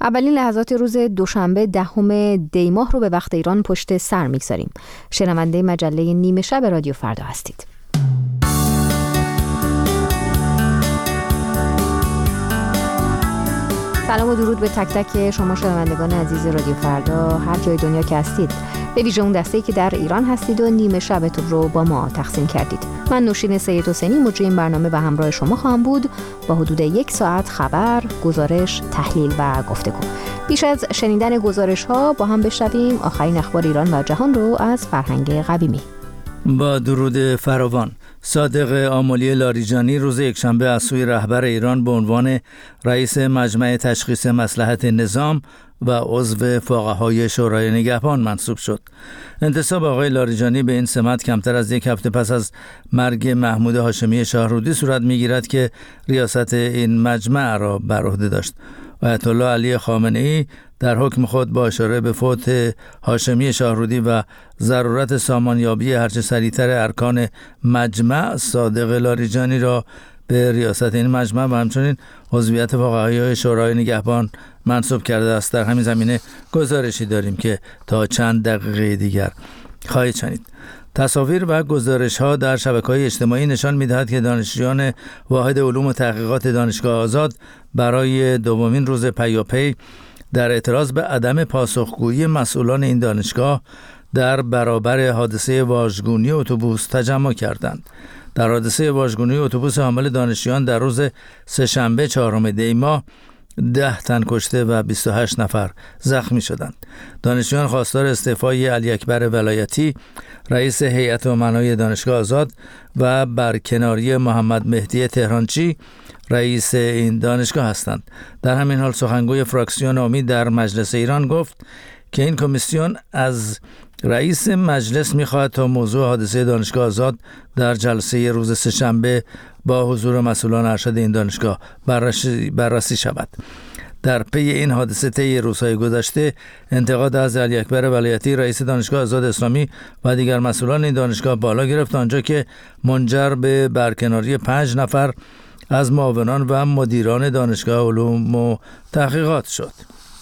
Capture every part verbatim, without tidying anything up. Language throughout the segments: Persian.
اولین لحظات روز دوشنبه دهم دی ماه رو به وقت ایران پشت سر میگذاریم. شنونده مجله نیمه شب رادیو فردا هستید. سلام و درود به تک تک شما شنوندگان عزیز رادیو فردا هر جای دنیا که هستید، به ویژه اون دسته‌ای که در ایران هستید و نیمه شبتون رو با ما تقسیم کردید. من نوشین سید حسینی مجری این برنامه و همراه شما خواهم بود با حدود یک ساعت خبر، گزارش، تحلیل و گفتگو. بیش از شنیدن گزارش ها با هم بشنویم آخرین اخبار ایران و جهان رو از فرهنگ قویمی. با درود فراوان. صادق آملی لاریجانی روز یکشنبه از سوی رهبر ایران به عنوان رئیس مجمع تشخیص مصلحت نظام و عضو فقهای شورای نگهبان منصوب شد. انتصاب آقای لاریجانی به این سمت کمتر از یک هفته پس از مرگ محمود هاشمی شاهرودی صورت می‌گیرد که ریاست این مجمع را بر عهده داشت. آیت الله علی خامنه‌ای در حکم خود با اشاره به فوت هاشمی شاهرودی و ضرورت سامانیابی هرچه سریعتر ارکان مجمع، صادق لاریجانی را به ریاست این مجمع و همچنین عضویت فقهای شورای نگهبان منصوب کرده است. در همین زمینه گزارشی داریم که تا چند دقیقه دیگر خواهید شنید. تصاویر و گزارش‌ها در شبکه‌های اجتماعی نشان می‌دهد که دانشجویان واحد علوم و تحقیقات دانشگاه آزاد برای دومین روز پیاپی در اعتراض به عدم پاسخگویی مسئولان این دانشگاه در برابر حادثه واژگونی اتوبوس تجمع کردند. در حادثه واژگونی اتوبوس حامل دانشجویان در روز سه‌شنبه چهارم دی ماه ده تن کشته و بیست و هشت نفر زخمی شدند. دانشجویان خواستار استعفای علی اکبر ولایتی رئیس هیئت امنای دانشگاه آزاد و برکناری محمد مهدی تهرانچی رئیس این دانشگاه هستند. در همین حال سخنگوی فراکسیون امید در مجلس ایران گفت که این کمیسیون از رئیس مجلس می‌خواهد تا موضوع حادثه دانشگاه آزاد در جلسه روز سه‌شنبه با حضور مسئولان ارشد این دانشگاه بررسی, بررسی شود. در پی این حادثه طی روزهای گذشته انتقاد از علی اکبر ولایتی رئیس دانشگاه آزاد اسلامی و دیگر مسئولان این دانشگاه بالا گرفت، آنجا که منجر به برکناری پنج نفر از معاونان و مدیران دانشگاه علوم و تحقیقات شد.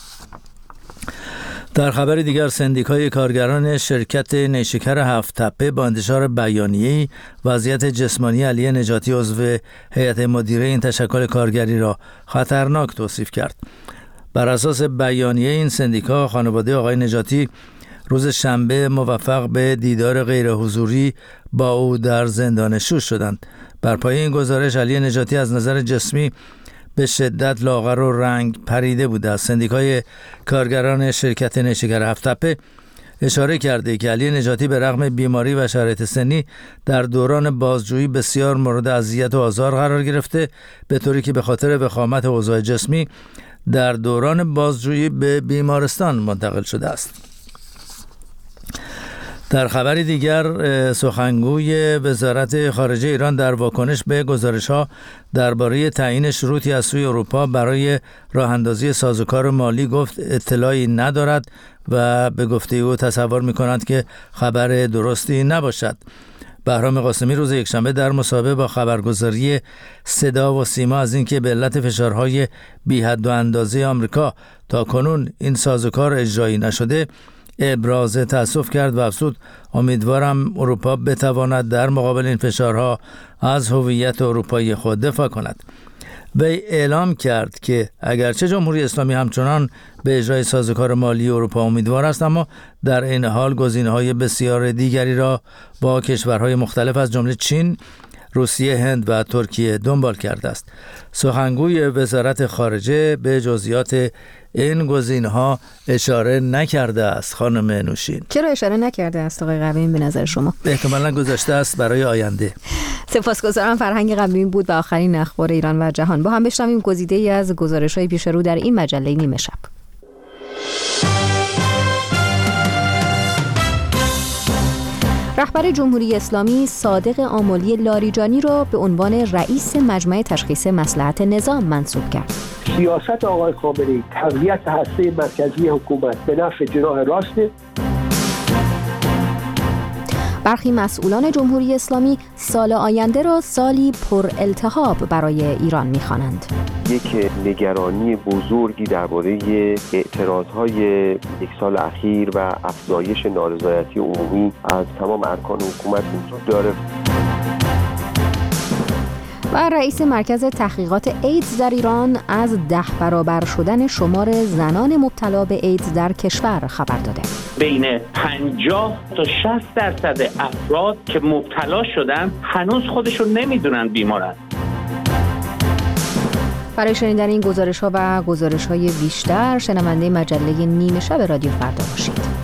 در خبر دیگر سندیکای کارگران شرکت نیشکر هفت تپه با انتشار بیانیه‌ای وضعیت جسمانی علی نجاتی عضو هیئت مدیره این تشکل کارگری را خطرناک توصیف کرد. بر اساس بیانیه این سندیکا خانواده آقای نجاتی روز شنبه موفق به دیدار غیر حضوری با او در زندان شوش شدند. بر پایه این گزارش علی نجاتی از نظر جسمی به شدت لاغر و رنگ پریده بوده است. سندیکای کارگران شرکت نیشکر هفت تپه اشاره کرده که علی نجاتی به رغم بیماری و شرایط سنی در دوران بازجویی بسیار مورد اذیت و آزار قرار گرفته، به طوری که به خاطر وخامت اوضاع جسمی در دوران بازجویی به بیمارستان منتقل شده است. در خبری دیگر سخنگوی وزارت خارجه ایران در واکنش به گزارش‌ها درباره تعیین شروطی از سوی اروپا برای راه‌اندازی سازوکار مالی گفت اطلاعی ندارد و به گفته او تصور می‌کند که خبر درستی نباشد. بهرام قاسمی روز یکشنبه در مصاحبه با خبرگزاری صدا و سیما از اینکه به علت فشارهای بی حد و اندازه آمریکا تا کنون این سازوکار اجرایی نشده ابراز تأسف کرد و افزود امیدوارم اروپا بتواند در مقابل این فشارها از هویت اروپایی خود دفاع کند. وی اعلام کرد که اگرچه جمهوری اسلامی همچنان به اجرای سازوکار مالی اروپا امیدوار است، اما در این حال گزینه‌های بسیار دیگری را با کشورهای مختلف از جمله چین، روسیه، هند و ترکیه دنبال کرده است. سخنگوی وزارت خارجه به جزئیات این گزینه‌ها اشاره نکرده است. خانم نوشین، چرا اشاره نکرده است آقای قویمی به نظر شما؟ احتمالاً گذاشته است برای آینده. سپاسگزارم. فرهنگ قویمی بود با آخرین اخبار ایران و جهان. با هم بشنویم گزیده‌ای از گزارش‌های پیش رو در این مجله نیمه شب. رهبر جمهوری اسلامی صادق آملی لاریجانی را به عنوان رئیس مجمع تشخیص مصلحت نظام منصوب کرد. سیاست آقای خامنه‌ای تقویت هسته مرکزی حکومت به نفع جناح راست. برخی مسئولان جمهوری اسلامی سال آینده را سالی پر التهاب برای ایران می‌خوانند. یک نگرانی بزرگی درباره اعتراض‌های یک سال اخیر و افزایش نارضایتی عمومی از تمام ارکان حکومت وجود داره. و رئیس مرکز تحقیقات ایدز در ایران از ده برابر شدن شمار زنان مبتلا به ایدز در کشور خبر داده. بین پنجاه تا شصت درصد افراد که مبتلا شدن هنوز خودشون نمیدونن بیمارن. برای شنیدن این گزارش‌ها و گزارش‌های بیشتر شنونده مجله نیمه شب رادیو فردا باشید.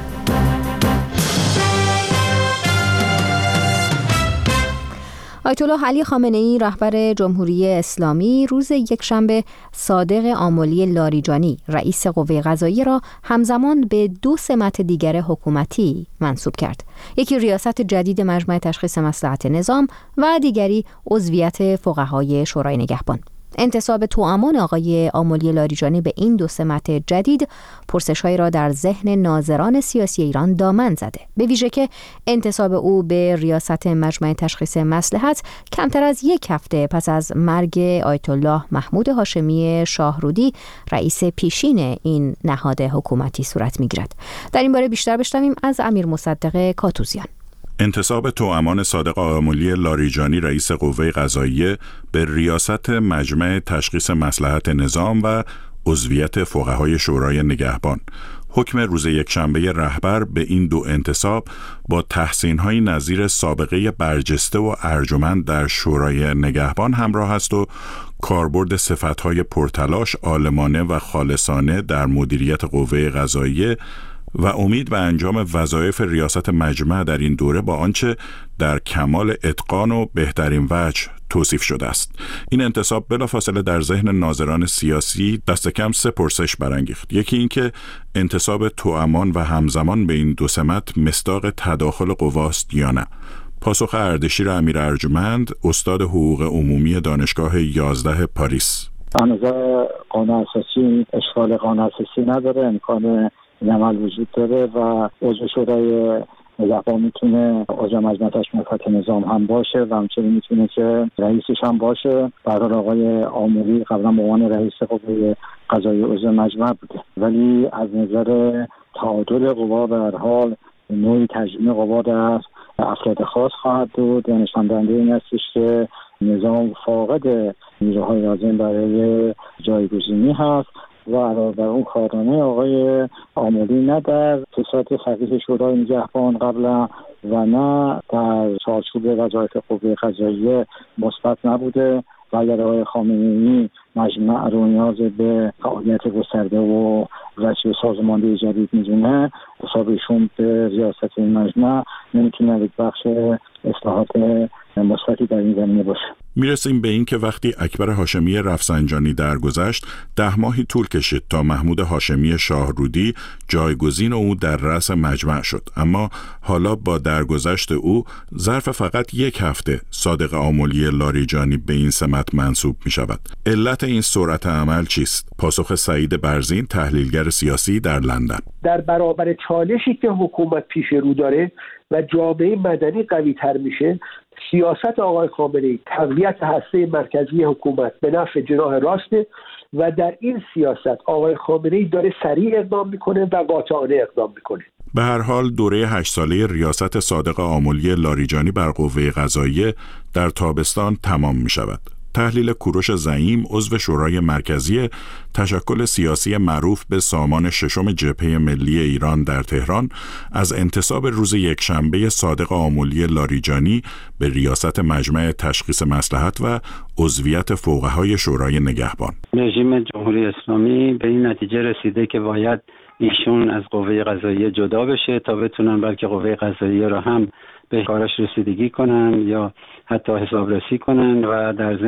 آیت الله علی خامنه‌ای رهبر جمهوری اسلامی روز یکشنبه صادق آملی لاریجانی رئیس قوه قضاییه را همزمان به دو سمت دیگر حکومتی منصوب کرد. یکی ریاست جدید مجمع تشخیص مصلحت نظام و دیگری عضویت فقهای شورای نگهبان. انتصاب توامان آقای آملی لاریجانی به این دو سمت جدید پرسش‌هایی را در ذهن ناظران سیاسی ایران دامن زده، به ویژه که انتصاب او به ریاست مجمع تشخیص مصلحت کمتر از یک هفته پس از مرگ آیت الله محمود هاشمی شاهرودی رئیس پیشین این نهاد حکومتی صورت می‌گیرد. در این باره بیشتر بشنویم از امیر مصدق کاتوزیان. انتصاب توامان صادق آملی لاریجانی رئیس قوه قضاییه به ریاست مجمع تشخیص مصلحت نظام و عضویت فقهای شورای نگهبان. حکم روز یکشنبه رهبر به این دو انتصاب با تحسین‌های نظیر سابقه برجسته و ارجمند در شورای نگهبان همراه است و کاربرد صفت‌های پرتلاش، عالمانه و خالصانه در مدیریت قوه قضاییه و امید به انجام وظایف ریاست مجمع در این دوره با آنچه در کمال اتقان و بهترین وجه توصیف شده است. این انتصاب بلافاصله در ذهن ناظران سیاسی دست کم سه پرسش برانگیخت. یکی این که انتصاب توامان و همزمان به این دو سمت مصداق تداخل قواست یا نه. پاسخ اردشیر امیر ارجمند، استاد حقوق عمومی دانشگاه یازده پاریس: تنازع قانون اساسی اشکال قانون اساسی نداره، امکان این عمل وجود داره و عضو شورای نگهبان میتونه عضو مجمع تشخیص مصلحت نظام هم باشه و همچنین میتونه که رئیسش هم باشه. به هر حال آقای آملی قبلا به عنوان رئیس قوه قضاییه عضو مجمع بوده، ولی از نظر تعادل قوا به هر حال نوعی تجمیع قوا در افراد خاص خواهد بود. نشان دهنده این هستش که نظام فاقد نیروهای لازم برای جایگزینی هست و علاوه بر اون کارنامه آقای آملی نه در تصادف فقیه شورای نگهبان قبلا و نه در چارچوب وظایف قوه قضاییه مثبت نبوده و اگر آقای خامنه‌ای مجمع رو نیاز به فعالیت گسترده و وجه سازماندهی جدید میدونه، حسابشون به ریاست این مجمع نمیتونه یک بخش اصلاحات مثبتی در این زمینه باشه. میرسیم به این که وقتی اکبر هاشمی رفسنجانی درگذشت، ده ماهی طول کشید تا محمود هاشمی شاهرودی جایگزین او در رأس مجمع شد. اما حالا با درگذشت او ظرف فقط یک هفته صادق آملی لاریجانی به این سمت منصوب می شود. علت این سرعت عمل چیست؟ پاسخ سعید برزین، تحلیلگر سیاسی در لندن: در برابر چالشی که حکومت پیش رو داره و جامعه مدنی قوی تر میشه، سیاست آقای خامنه‌ای تقویت هسته مرکزی حکومت به نفع جناح راسته و در این سیاست آقای خامنه‌ای داره سریع اقدام میکنه و قاطعانه اقدام میکنه. به هر حال دوره هشت ساله ریاست صادق آملی لاریجانی بر قوه قضاییه در تابستان تمام می شود. تحلیل کوروش زعیم، عضو شورای مرکزی تشکل سیاسی معروف به سامان ششم جبهه ملی ایران در تهران، از انتصاب روز یکشنبه صادق آملی لاریجانی به ریاست مجمع تشخیص مصلحت و عضویت فقهای شورای نگهبان. رژیم جمهوری اسلامی به این نتیجه رسیده که باید ایشون از قوه قضاییه جدا بشه تا بتونن بلکه قوه قضاییه را هم به کارش رسیدگی کنن یا حتی حسابرسی کنن و در ضمن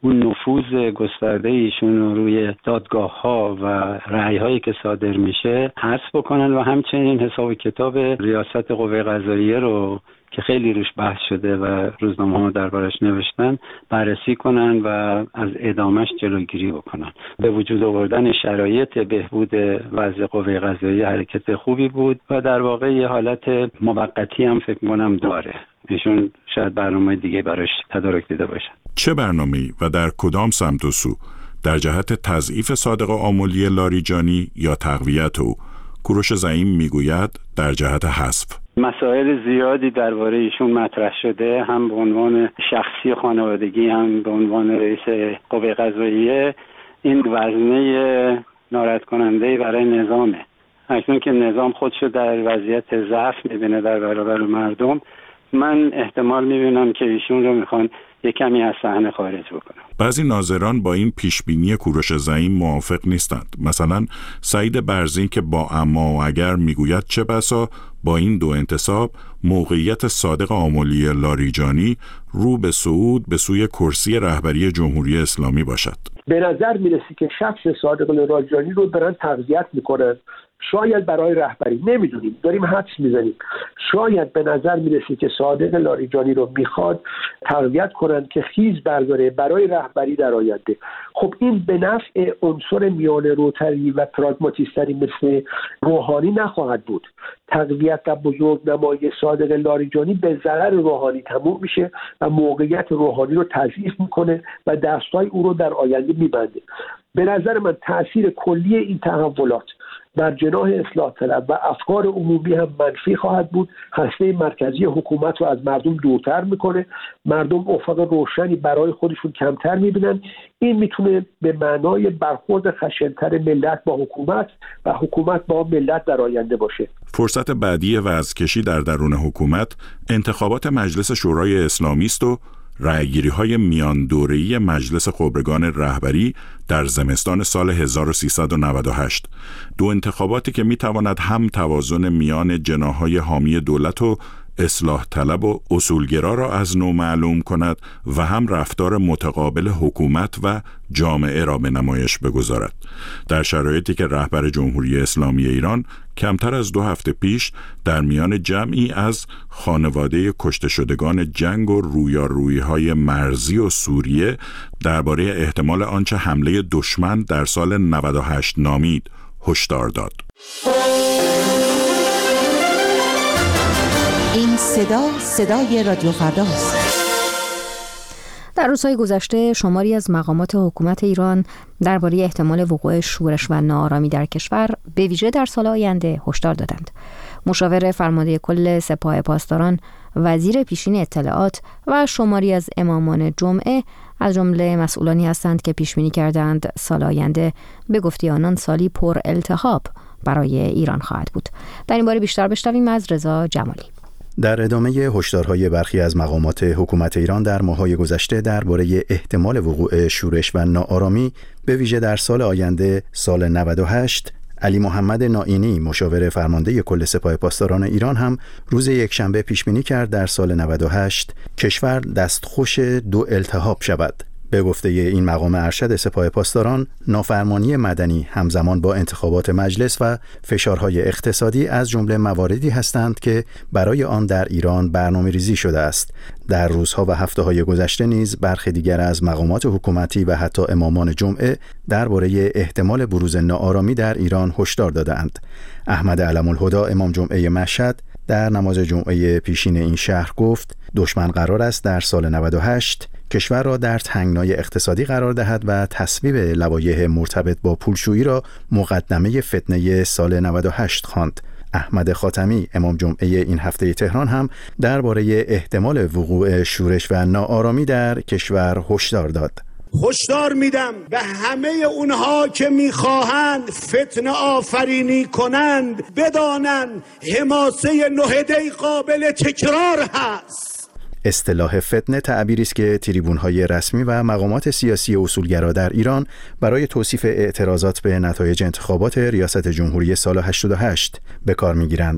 اون نفوذ گسترده ایشون رو روی دادگاه‌ها و رأی‌هایی که صادر میشه حذف بکنن و همچنین حساب کتاب ریاست قوه قضاییه رو که خیلی روش بحث شده و روزنامه‌ها دربارش نوشتن بررسی کنن و از ادامهش جلوگیری بکنن. به وجود آوردن شرایط بهبود وضع قوه قضاییه حرکت خوبی بود و در واقع یه حالت موقتی هم فکر کنم داره. ایشون شاید برنامه دیگه براش تدارک دیده باشن. چه برنامه‌ای و در کدام سمت و سو؟ در جهت تضعیف صادق آملی لاریجانی یا تقویت او؟ کوروش زعیم میگوید در جهت حذف. مسائل زیادی درباره ایشون مطرح شده، هم به عنوان شخصی خانوادگی هم به عنوان رئیس قوه قضاییه. این وزنه ناراحت کننده برای نظامه. اکنون که نظام خودشو در وضعیت ضعف میبینه در برابر مردم، من احتمال میبینم که ایشون رو میخوان یک کمی از صحنه خارج بکنم. بعضی ناظران با این پیشبینی کوروش زعیم موافق نیستند. مثلا سعید برزین که با اما و اگر میگوید چه بسا با این دو انتصاب موقعیت صادق آملی لاریجانی رو به صعود به سوی کرسی رهبری جمهوری اسلامی باشد. به نظر میرسی که شخص صادق لاریجانی رو دارن تقویت میکنن، شاید برای رهبری، نمیدونیم، داریم حدس میزنیم. شاید به نظر میرسه که صادق لاریجانی رو میخواد تقویت کنن که خیز برداره برای رهبری در آینده. خب این به نفع عنصر میانه روتری و پراگماتیستری مثل روحانی نخواهد بود. تقویت و بزرگنمایی صادق لاریجانی به ضرر روحانی تموم میشه و موقعیت روحانی رو تضعیف میکنه و دستای او رو در آینده میبنده. به نظر من تأثیر کلی این تحولات در جناح اصلاح طلب و افکار عمومی هم منفی خواهد بود. هسته مرکزی حکومت رو از مردم دورتر میکنه، مردم افق روشنی برای خودشون کمتر میبینن. این میتونه به معنای برخورد خشنتر ملت با حکومت و حکومت با ملت در آینده باشه. فرصت بعدی وضع‌کشی در درون حکومت انتخابات مجلس شورای اسلامی است و رأیگیری‌های میان دوره‌ای مجلس خبرگان رهبری در زمستان سال هزار و سیصد و نود و هشت. دو انتخاباتی که می‌تواند هم توازن میان جناح‌های حامی دولت و اصلاح طلب و اصولگرا را از نو معلوم کند و هم رفتار متقابل حکومت و جامعه را به نمایش بگذارد. در شرایطی که رهبر جمهوری اسلامی ایران کمتر از دو هفته پیش در میان جمعی از خانواده کشته شدگان جنگ و رویارویی‌های مرزی و سوریه درباره احتمال آنچه حمله دشمن در سال نود و هشت نامید هشدار داد. این صدا صدای رادیو فرداست. در روزهای گذشته شماری از مقامات حکومت ایران درباره احتمال وقوع شورش و ناآرامی در کشور به ویژه در سال آینده هشدار دادند. مشاور فرمانده کل سپاه پاسداران، وزیر پیشین اطلاعات و شماری از امامان جمعه از جمله مسئولانی هستند که پیش‌بینی کردند سال آینده به گفته آنان سالی پر التهاب برای ایران خواهد بود. در این باره بیشتر بشنویم از رضا جمالی. در ادامه هشدارهای برخی از مقامات حکومت ایران در ماه‌های گذشته درباره احتمال وقوع شورش و ناآرامی به ویژه در سال آینده سال نود و هشت، علی محمد نائینی مشاور فرمانده کل سپاه پاسداران ایران هم روز یکشنبه پیش‌بینی کرد در سال نود و هشت کشور دستخوش دو التهاب شود. به گفته این مقام ارشد سپاه پاسداران، نافرمانی مدنی همزمان با انتخابات مجلس و فشارهای اقتصادی از جمله مواردی هستند که برای آن در ایران برنامه‌ریزی شده است. در روزها و هفته‌های گذشته نیز برخی دیگر از مقامات حکومتی و حتی امامان جمعه درباره احتمال بروز ناآرامی در ایران هشدار دادند. احمد علم‌الهدی امام جمعه مشهد در نماز جمعه پیشین این شهر گفت دشمن قرار است در سال نود و هشت کشور را در تنگنای اقتصادی قرار دهد و تصویب لوایح مرتبط با پولشویی را مقدمه فتنه سال نود و هشت خواند. احمد خاتمی امام جمعه این هفته تهران هم درباره احتمال وقوع شورش و ناآرامی در کشور هشدار داد. هشدار میدم به همه اونها که میخواهند فتنه آفرینی کنند بدانند حماسه نهضت قابل تکرار هست. اصطلاح فتنه تعبیری است که تریبون‌های رسمی و مقامات سیاسی اصولگرا در ایران برای توصیف اعتراضات به نتایج انتخابات ریاست جمهوری سال هشتاد و هشت به کار می‌گیرند.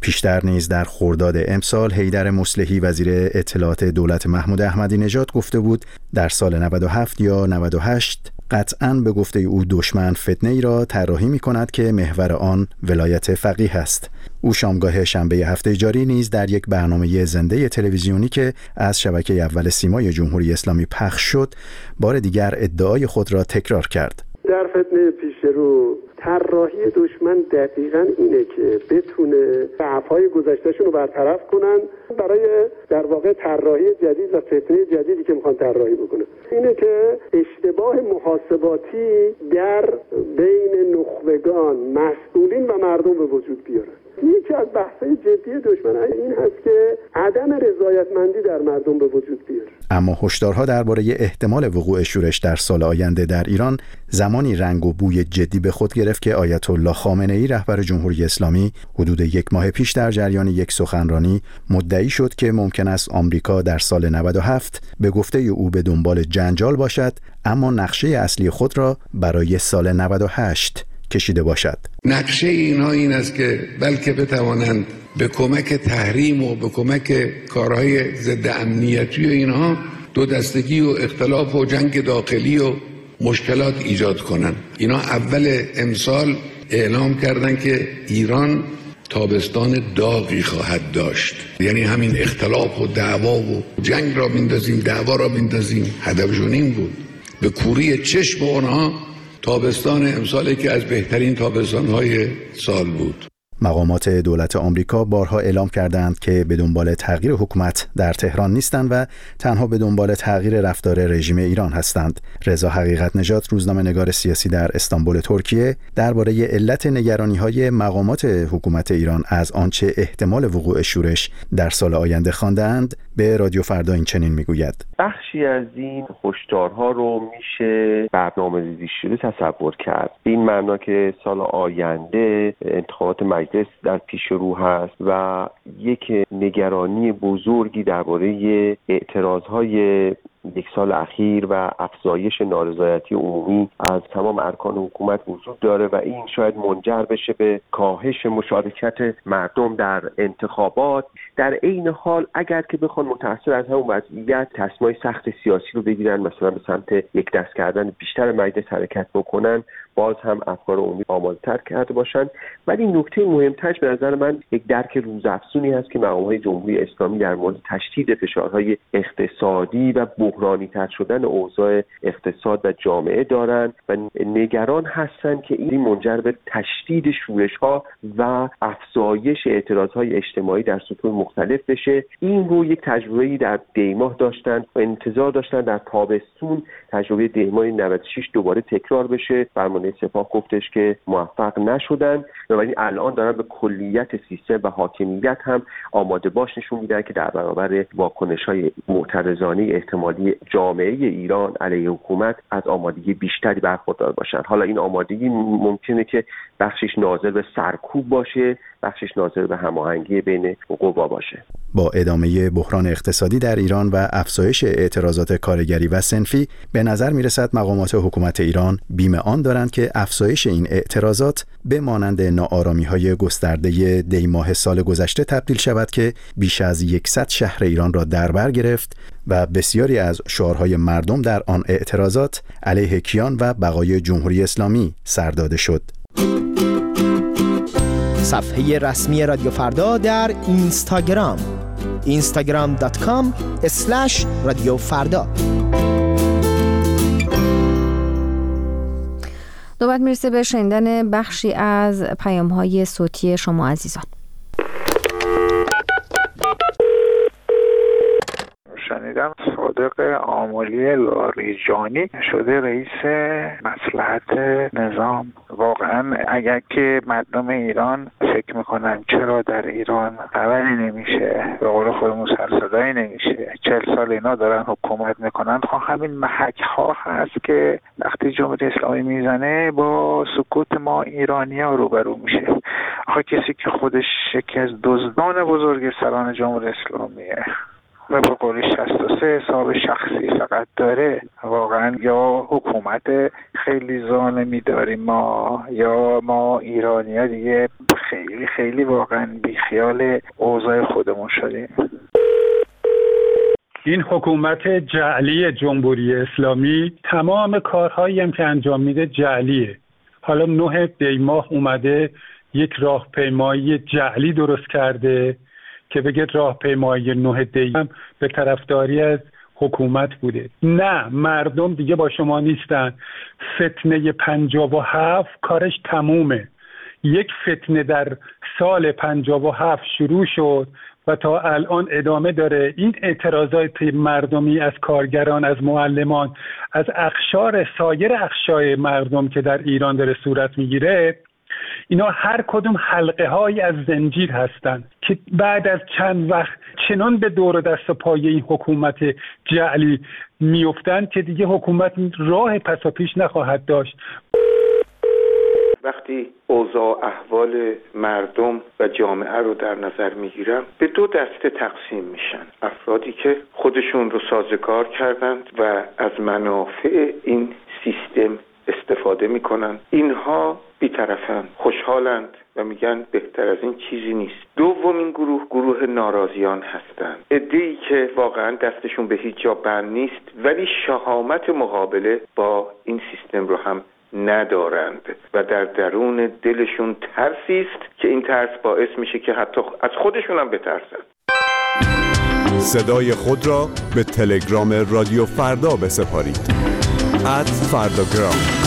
پیشتر نیز در خرداد امسال حیدر مصلحی وزیر اطلاعات دولت محمود احمدی نژاد گفته بود در سال نود و هفت یا نود و هشت قطعاً به گفته او دشمن فتنه‌ای را طراحی می‌کند که محور آن ولایت فقیه است. او شامگاه شنبه هفته جاری نیز در یک برنامه زنده تلویزیونی که از شبکه اول سیمای جمهوری اسلامی پخش شد، بار دیگر ادعای خود را تکرار کرد. در فتنه پیش رو طراحی دشمن دقیقاً اینه که بتونه ضعف‌های گذشته‌شون رو برطرف کنن برای در واقع طراحی جدید و فتنه جدیدی که میخوان طراحی بکنن. اینه که اشتباه محاسباتی در بین نخبگان، مسئولین و مردم به وجود بیارن. یکی از بحث‌های جدی دشمن این هست که عدم رضایتمندی در مردم به وجود بیاره. اما هشدارها درباره احتمال وقوع شورش در سال آینده در ایران زمانی رنگ و بوی جدی به خود گرفت که آیت الله خامنه‌ای رهبر جمهوری اسلامی حدود یک ماه پیش در جریان یک سخنرانی مدعی شد که ممکن است آمریکا در سال نود و هفت به گفته او به دنبال جنجال باشد، اما نقشه اصلی خود را برای سال نود و هشت کشیده باشد. نقشه اینها این است که بلکه بتوانند به کمک تحریم و به کمک کارهای ضد امنیتی و اینها دو دستگی و اختلاف و جنگ داخلی و مشکلات ایجاد کنند. اینا اول امسال اعلام کردند که ایران تابستان داغی خواهد داشت، یعنی همین اختلاف و دعوا و جنگ را بندازیم، دعوا را بندازیم. هدفشون این بود. به کوری چشم اونها تابستان امسالی که از بهترین تابستان‌های سال بود. مقامات دولت آمریکا بارها اعلام کردند که به دنبال تغییر حکومت در تهران نیستند و تنها به دنبال تغییر رفتار رژیم ایران هستند. رضا حقیقت نژاد، روزنامه‌نگار سیاسی در استانبول ترکیه، درباره علت نگرانی‌های مقامات حکومت ایران از آنچه احتمال وقوع شورش در سال آینده خواندند به رادیو فردا این چنین میگوید: بخشی از این هشدارها رو میشه برنامه‌ریزی شده تصور کرد. این معنا که سال آینده انتخابات مجلس در پیش رو هست و یک نگرانی بزرگی درباره اعتراضهای یک سال اخیر و افزایش نارضایتی عمومی از تمام ارکان حکومت وجود داره و این شاید منجر بشه به کاهش مشارکت مردم در انتخابات. در عین حال اگر که بخوان متأثر از همون وضعیت تصمیم‌های سخت سیاسی رو بگیرن، مثلا به سمت یک دست کردن بیشتر مجلس حرکت بکنن، باز هم افکار عمومی آماده‌تر کرده باشن. ولی نکته مهمترش به نظر من یک درک روزافزونی هست که مقام‌های جمهوری اسلامی در مورد تشدید فشارهای اقتصادی و بحرانی تر شدن اوضاع اقتصاد و جامعه دارن و نگران هستن که این منجر به تشدید شورش‌ها و افزایش اعتراضهای اجتماعی در سطوح مختلف بشه. این رو یک تجربه‌ای در دیماه داشتن و انتظار داشتن در تابستون تجربه دیماه نود و شش دوباره تکرار بشه. فرمانده سپاه گفتش که موفق نشدن، ولی الان دارن به کلیت سیستم و حاکمیت هم آماده باش نشون میدن که در برابر واکنش‌های معترضانه احتمالی جامعه ایران علیه حکومت از آمادگی بیشتری برخوردار باشن. حالا این آمادگی ممکنه که بخشش ناظر به سرکوب باشه، بخشش ناظر به هماهنگی بین قوا باشه. با ادامه بحران اقتصادی در ایران و افزایش اعتراضات کارگری و صنفی، به نظر میرسد مقامات حکومت ایران بیم آن دارند که افزایش این اعتراضات به مانند ناآرامی‌های گسترده دی ماه سال گذشته تبدیل شود که بیش از صد شهر ایران را در بر گرفت و بسیاری از شعارهای مردم در آن اعتراضات علیه کیان و بقای جمهوری اسلامی سر داده شد. صفحه رسمی رادیو فردا در اینستاگرام اینستاگرام دات کام اسلش رادیو فردا. نوبت میرسه به شنیدن بخشی از پیام‌های صوتی شما عزیزان. شنیدم صادق آملی لاریجانی شده رئیس مصلحت نظام. واقعا اگر که مردم ایران فکر میکنن چرا در ایران خبری نمیشه، به قول خودمون سرصدایی نمیشه، چهل سال اینا دارن حکومت میکنن، خب همین محک ها هست که وقتی جمهوری اسلامی میزنه با سکوت ما ایرانی ها روبرو میشه. آخه کسی که خودش یکی از دزدان بزرگ سران جمهوری اسلامیه و به قول شصت و سه حساب شخصی فقط داره، واقعا یا حکومت خیلی ظالمی داریم ما، یا ما ایرانی ها دیگه خیلی خیلی واقعا بیخیال اوضاع خودمون شدیم. این حکومت جعلی جمهوری اسلامی تمام کارهایی هم که انجام میده جعلیه. حالا نه دیماه اومده یک راهپیمایی جعلی درست کرده که بگه راهپیمایی نه دی هم به طرفداری از حکومت بوده. نه، مردم دیگه با شما نیستن. فتنه پنجاه و هفت کارش تمومه. یک فتنه در سال پنجاه و هفت شروع شد و تا الان ادامه داره. این اعتراضات مردمی از کارگران، از معلمان، از اقشار سایر اقشار مردم که در ایران داره صورت میگیره، اینا هر کدوم حلقه های از زنجیر هستند که بعد از چند وقت چنان به دور و دست و پای این حکومت جعلی میافتند که دیگه حکومت راه پس و پیش نخواهد داشت. وقتی اوضاع احوال مردم و جامعه رو در نظر میگیرم، به دو دسته تقسیم میشن. افرادی که خودشون رو سازگار کردند و از منافع این سیستم استفاده میکنن، اینها بی‌طرفن، خوشحالند و میگن بهتر از این چیزی نیست. دومین گروه گروه ناراضیان هستند، عده‌ای که واقعا دستشون به هیچ جا بند نیست ولی شهامت مقابله با این سیستم رو هم ندارند و در درون دلشون ترسی است که این ترس باعث میشه که حتی از خودشون هم بترسن. صدای خود را به تلگرام رادیو فردا بسپارید. ات فرداگرام.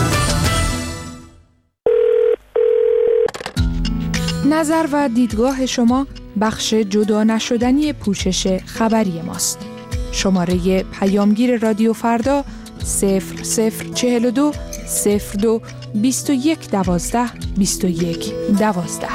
نظر و دیدگاه شما بخش جدا نشدنی پوشش خبری ماست. شماره پیامگیر رادیو فردا صفر صفر چهل و دو صفر دو بیست و یک دوازده بیست و یک دوازده.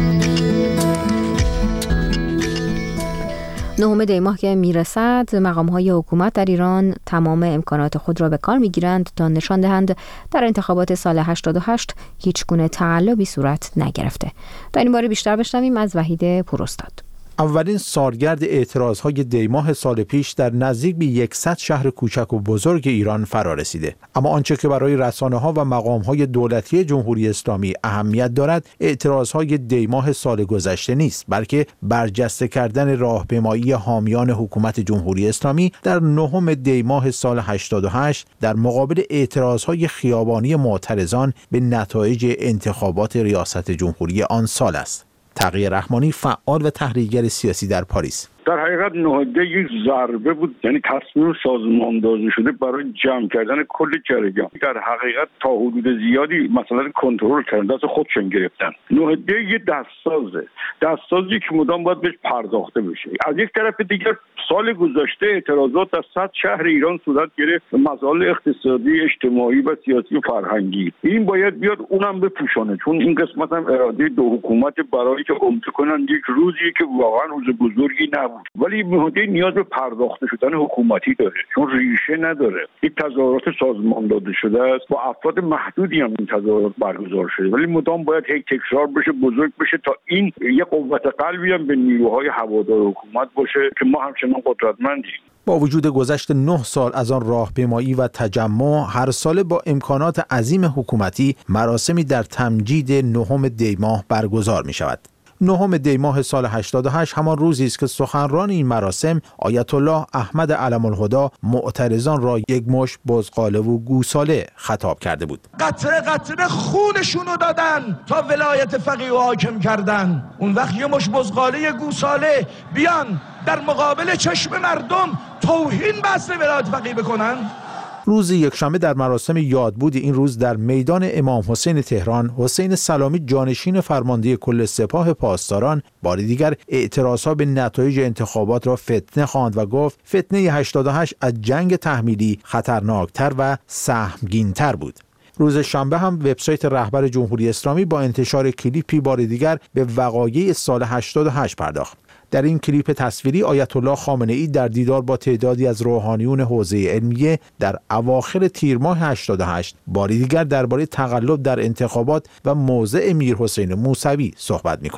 نهم دی ماه که میرسد، مقام‌های حکومت در ایران تمام امکانات خود را به کار میگیرند تا نشان دهند در انتخابات سال هشتاد و هشت هیچ گونه تقلبی صورت نگرفته. در این باره بیشتر بشنویم از وحید پوراستاد. اولین سالگرد اعتراضهای دیماه سال پیش در نزدیک به صد شهر کوچک و بزرگ ایران فرا رسیده. اما آنچه که برای رسانه‌ها و مقام‌های دولتی جمهوری اسلامی اهمیت دارد، اعتراضهای دیماه سال گذشته نیست، بلکه برجسته کردن راهپیمایی حامیان حکومت جمهوری اسلامی در نهم دیماه سال هشتاد و هشت در مقابل اعتراضهای خیابانی معترضان به نتایج انتخابات ریاست جمهوری آن سال است. تقی رحمانی، فعال و تحلیلگر سیاسی در پاریس: در حقیقت نهده یک ضربه بود، یعنی تصمیم سازماندازی شده برای جمع کردن کل جریان. در حقیقت تا حدود زیادی مثلا کنترل کردن، دست خودشون گرفتن. نهده یک دستسازه، دستسازی که مدام باید بهش پرداخته بشه. از یک طرف دیگر سال گذشته اعتراضات در صد شهر ایران صورت گرفت، مسائل اقتصادی، اجتماعی و سیاسی و فرهنگی. این باید بیاد اونم بپوشانه، چون این قسمت هم اراده دو حکومت برای که امضا کنن یک روزی که واقعا روز بزرگی نبود. ولی نهده نیاز به پرداخته شدن حکومتی داره، چون ریشه نداره. یک تظاهرات سازمان داده شده است، با افراد محدودی هم این تظاهرات برگزار شده، ولی مدام باید هی تکرار بشه، بزرگ بشه تا این یک قوت قلبی هم به نیروهای هوادار حکومت باشه که ما همچنان قدرتمندیم. با وجود گذشت نه سال از آن راهپیمایی و تجمع، هر ساله با امکانات عظیم حکومتی مراسمی در تمجید نهم دی ماه برگزار می شود. نهم دی ماه سال هشتاد و هشت همان روزی است که سخنران این مراسم آیت الله احمد علم الهدی معترضان را یک مشت بزغاله و گوساله خطاب کرده بود. قطره قطره خونشون رو دادن تا ولایت فقیه و حاکم کردن. اون وقت یه مشت بزغاله گوساله بیان در مقابل چشم مردم توهین بحث ولایت فقیه بکنن. روز یکشنبه در مراسم یادبود این روز در میدان امام حسین تهران، حسین سلامی جانشین فرمانده کل سپاه پاسداران بار دیگر اعتراضها به نتایج انتخابات را فتنه خواند و گفت فتنه هشتاد و هشت از جنگ تحمیلی خطرناکتر و سهمگین‌تر بود. روز شنبه هم وبسایت رهبر جمهوری اسلامی با انتشار کلیپی بار دیگر به وقایع سال هشتاد و هشت پرداخت. در این کلیپ تصویری آیت الله خامنه‌ای در دیدار با تعدادی از روحانیون حوزه علمیه در اواخر تیر ماه هشتاد و هشت باری دیگر درباره تقلب در انتخابات و موضع میرحسین موسوی صحبت می‌کند.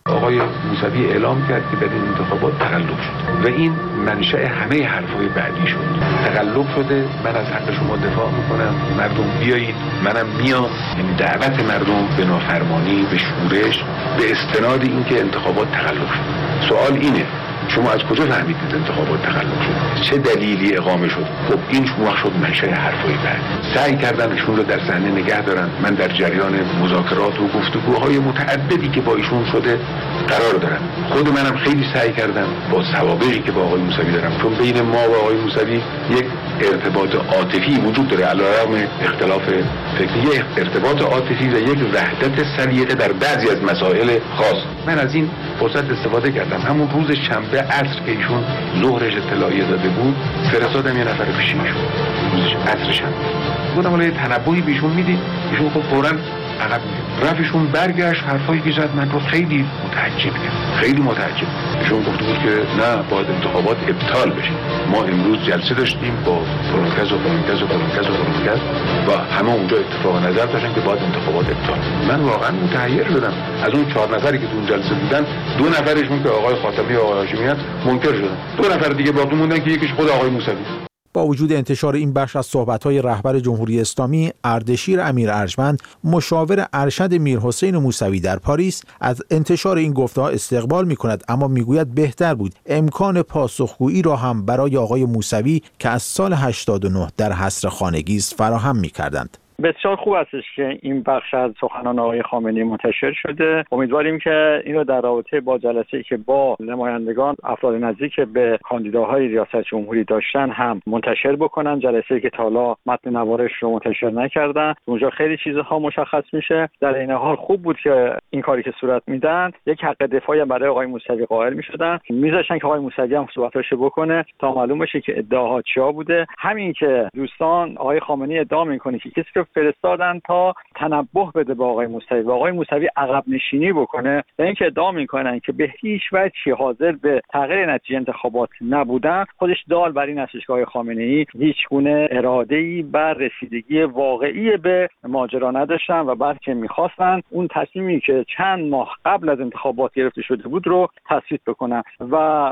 آقای موسوی اعلام کرد که در این انتخابات تقلب شد و این منشأ همه حرفای بعدی شد. تقلب شده، من از حق شما دفاع میکنم، مردم بیایید، منم میام. یعنی دعوت مردم به نافرمانی، به شورش، به استناد اینکه انتخابات تقلب شد. سوال اینه شما از کجا فهمیدید انتخابات تقلب شد؟ چه دلیلی اقامه شد؟ خب این شما شد منشأ حرفای بعد. سعی کردن ایشون رو در صحنه نگه دارن. من در جریان مذاکرات و گفتگوهای متعددی که با ایشون شده قرار دارم. خود منم خیلی سعی کردم با سوابقی که با آقای موسوی دارم، چون بین ما و آقای موسوی یک ارتباط عاطفی وجود داره علیرغم اختلاف فکری، یک ارتباط عاطفی و یک وحدت سلیقه در بعضی از مسائل خاص. من از این فرصت استفاده کردم. همون روز شنبه عصر که ایشون ظهرش اطلاعیه داده بود، فرستادم یه نفر پیشیشون روزش عصر شنبه. گفتم حالا یه تنبیهی بهشون میدید. ایشون خب فوراً عقب میاد. رفتشون برگشت، حرفایی که زد من رو خیلی متعجب کرد. خیلی متعجب. ایشون گفته بود که نه باید انتخابات ابطال بشه. ما امروز جلسه داشتیم با فرانکز و فرانکز و فرانکز و فرانکز و همه اونجا اتفاق نظر داشتن که باید انتخابات ابطال. من واقعا متحیر شدم. از اون چهار نفری که تو اون جلسه بودن، دو نفرشون که آقای خاتمی و آقای هاشمی منکر شدن. دو نفر دیگه باقی موندن که یکیش خود آقای موسوی. با وجود انتشار این بخش از صحبت‌های رهبر جمهوری اسلامی، اردشیر امیر ارجمند، مشاور ارشد میرحسین موسوی در پاریس، از انتشار این گفته‌ها استقبال می‌کند، اما میگوید بهتر بود امکان پاسخگویی را هم برای آقای موسوی که از سال هشتاد و نه در حصر خانگی است فراهم می‌کردند. بسیار خوب استش که این بخش از سخنان آقای خامنه‌ای منتشر شده. امیدواریم که این رو در رابطه با جلسه‌ای که با نمایندگان افراد نزدیک به کاندیداهای ریاست جمهوری داشتن هم منتشر بکنن. جلسه‌ای که تا حالا متن نوارش رو منتشر نکردن، اونجا خیلی چیزها مشخص میشه. در این حال خوب بود که این کاری که صورت میدن یک حق دفاعی برای آقای موسوی قائل میشدن، میذاشتن که آقای موسوی هم صحبتاشو بکنه تا معلوم بشه که ادعاها چیا بوده. همین که دوستان آقای خامنه‌ای ادعا میکنه که کسی فرستادن تا تنبه بده به آقای موسوی و آقای موسوی عقب نشینی بکنه و اینکه ادعا میکنن که به هیچ وجهی حاضر به تغییر نتیجه انتخابات نبودن، خودش دال بر این است که آقای خامنه‌ای هیچ گونه اراده‌ای بر رسیدگی واقعی به ماجرا نداشتن و بلکه میخواستن اون تصمیمی که چند ماه قبل از انتخابات گرفته شده بود رو تصویب بکنن. و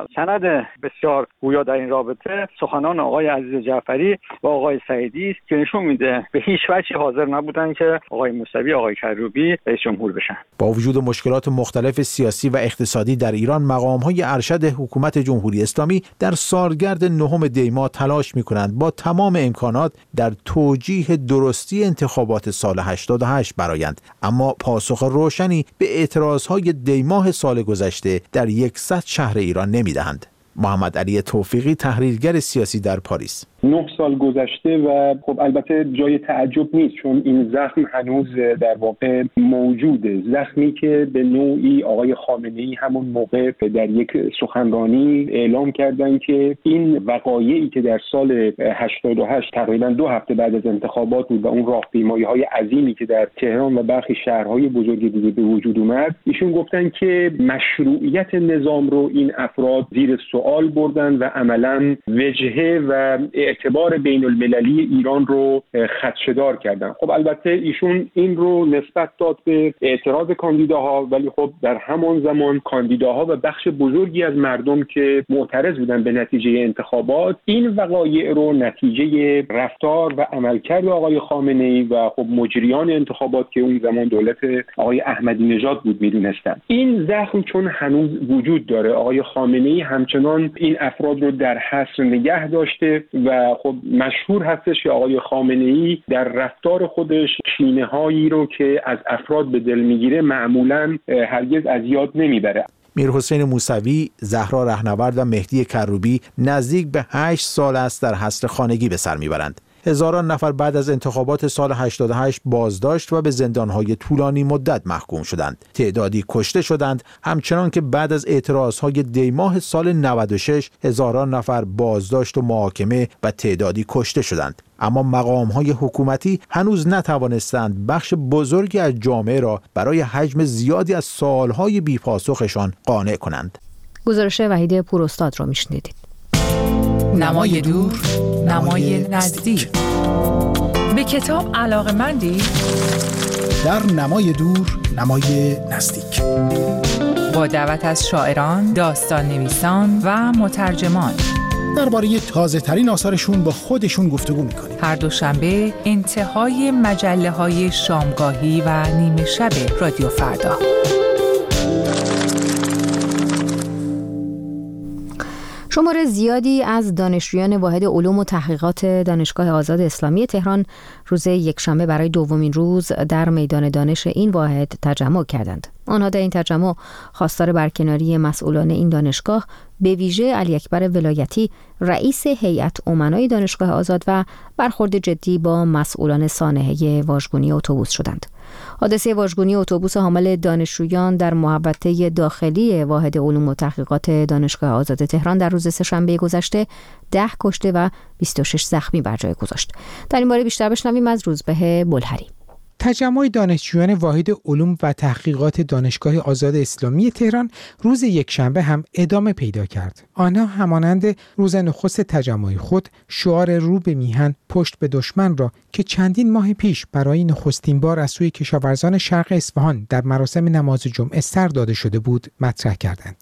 سند بسیار گویا در این رابطه سخنان آقای عزیز جعفری و آقای سعیدی است که نشون میده به هیچ وجهی حاضر نبودن که آقای موسوی آقای کروبی رئیس جمهور بشن. با وجود مشکلات مختلف سیاسی و اقتصادی در ایران، مقام‌های ارشد حکومت جمهوری اسلامی در سالگرد نهم دی ماه تلاش می‌کنند با تمام امکانات در توجیه درستی انتخابات سال هشتاد و هشت برآیند، اما پاسخ روشنی به اعتراضهای دی ماه سال گذشته در صد شهر ایران نمی‌دهند. محمد علی توفیقی، تحلیلگر سیاسی در پاریس: نه سال گذشته و خب البته جای تعجب نیست، چون این زخم هنوز در واقع موجوده. زخمی که به نوعی آقای خامنه‌ای همون موقع در یک سخنرانی اعلام کردن که این وقایعی که در سال هشتاد و هشت تقریبا دو هفته بعد از انتخابات بود و اون راهپیمایی‌های عظیمی که در تهران و برخی شهرهای بزرگ دیگه به وجود اومد، ایشون گفتن که مشروعیت نظام رو این افراد زیر سوال بردن و عملاً وجهه و اعتبار بین المللی ایران رو خدشه‌دار کردن. خب البته ایشون این رو نسبت داد به اعتراض کاندیداها، ولی خب در همان زمان کاندیداها و بخش بزرگی از مردم که معترض بودن به نتیجه انتخابات، این وقایع رو نتیجه رفتار و عملکرد آقای خامنه‌ای و خب مجریان انتخابات که اون زمان دولت آقای احمدی نژاد بود میدونستن. این زخم چون هنوز وجود داره، آقای خامنه‌ای همچنان این افراد رو در حصر نگه داشته و خب مشهور هستش که آقای خامنه‌ای در رفتار خودش کینه‌هایی رو که از افراد به دل میگیره معمولاً هرگز از یاد نمیبره. میرحسین موسوی، زهرا رهنورد و مهدی کروبی نزدیک به هشت سال است در حصر خانگی به سر میبرند. هزاران نفر بعد از انتخابات سال هشتاد و هشت بازداشت و به زندانهای طولانی مدت محکوم شدند. تعدادی کشته شدند، همچنان که بعد از اعتراضهای دی ماه سال نود و شش هزاران نفر بازداشت و محاکمه و تعدادی کشته شدند. اما مقام‌های حکومتی هنوز نتوانستند بخش بزرگی از جامعه را برای حجم زیادی از سالهای بی‌پاسخشان قانع کنند. گزارش وحید پوراستاد را میشنیدید. نمای دور، نمای نزدیک. به کتاب علاقه‌مندی؟ در نمای دور، نمای نزدیک. با دعوت از شاعران، داستان نویسان و مترجمان. درباره تازه ترین آثارشون با خودشون گفتگو میکنیم. هر دوشنبه انتهای مجله های شامگاهی و نیمه شب رادیو فردا. شمار زیادی از دانشجویان واحد علوم و تحقیقات دانشگاه آزاد اسلامی تهران روز یکشنبه برای دومین روز در میدان دانش این واحد تجمع کردند. آنها در این تجمع خواستار برکناری مسئولان این دانشگاه، به ویژه علی اکبر ولایتی رئیس هیئت امنای دانشگاه آزاد و برخورد جدی با مسئولان سانحه واژگونی اتوبوس شدند. حادثه واژگونی اتوبوس حامل دانشجویان در محوطه داخلی واحد علوم و تحقیقات دانشگاه آزاد تهران در روز سه‌شنبه گذشته ده کشته و بیست و شش زخمی بر جای گذاشت. در این باره بیشتر بشنویم از روزبه بلهری. تجمع دانشجویان واحد علوم و تحقیقات دانشگاه آزاد اسلامی تهران روز یکشنبه هم ادامه پیدا کرد. آنها همانند روز نخست تجمع خود شعار رو به میهن پشت به دشمن را که چندین ماه پیش برای نخستین بار از سوی کشاورزان شرق اصفهان در مراسم نماز جمعه سر داده شده بود مطرح کردند.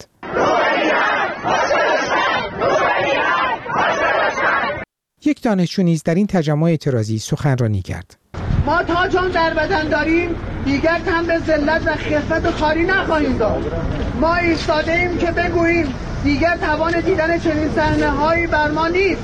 یک دانشجو نیز در این تجمع اعتراضی سخنرانی کرد. ما تا چون در بدن داریم دیگر تن به ذلت و خفت و خواری نخواهیم داد. ما ایستاده ایم که بگوییم دیگر توان دیدن چنین صحنه‌هایی بر ما نیست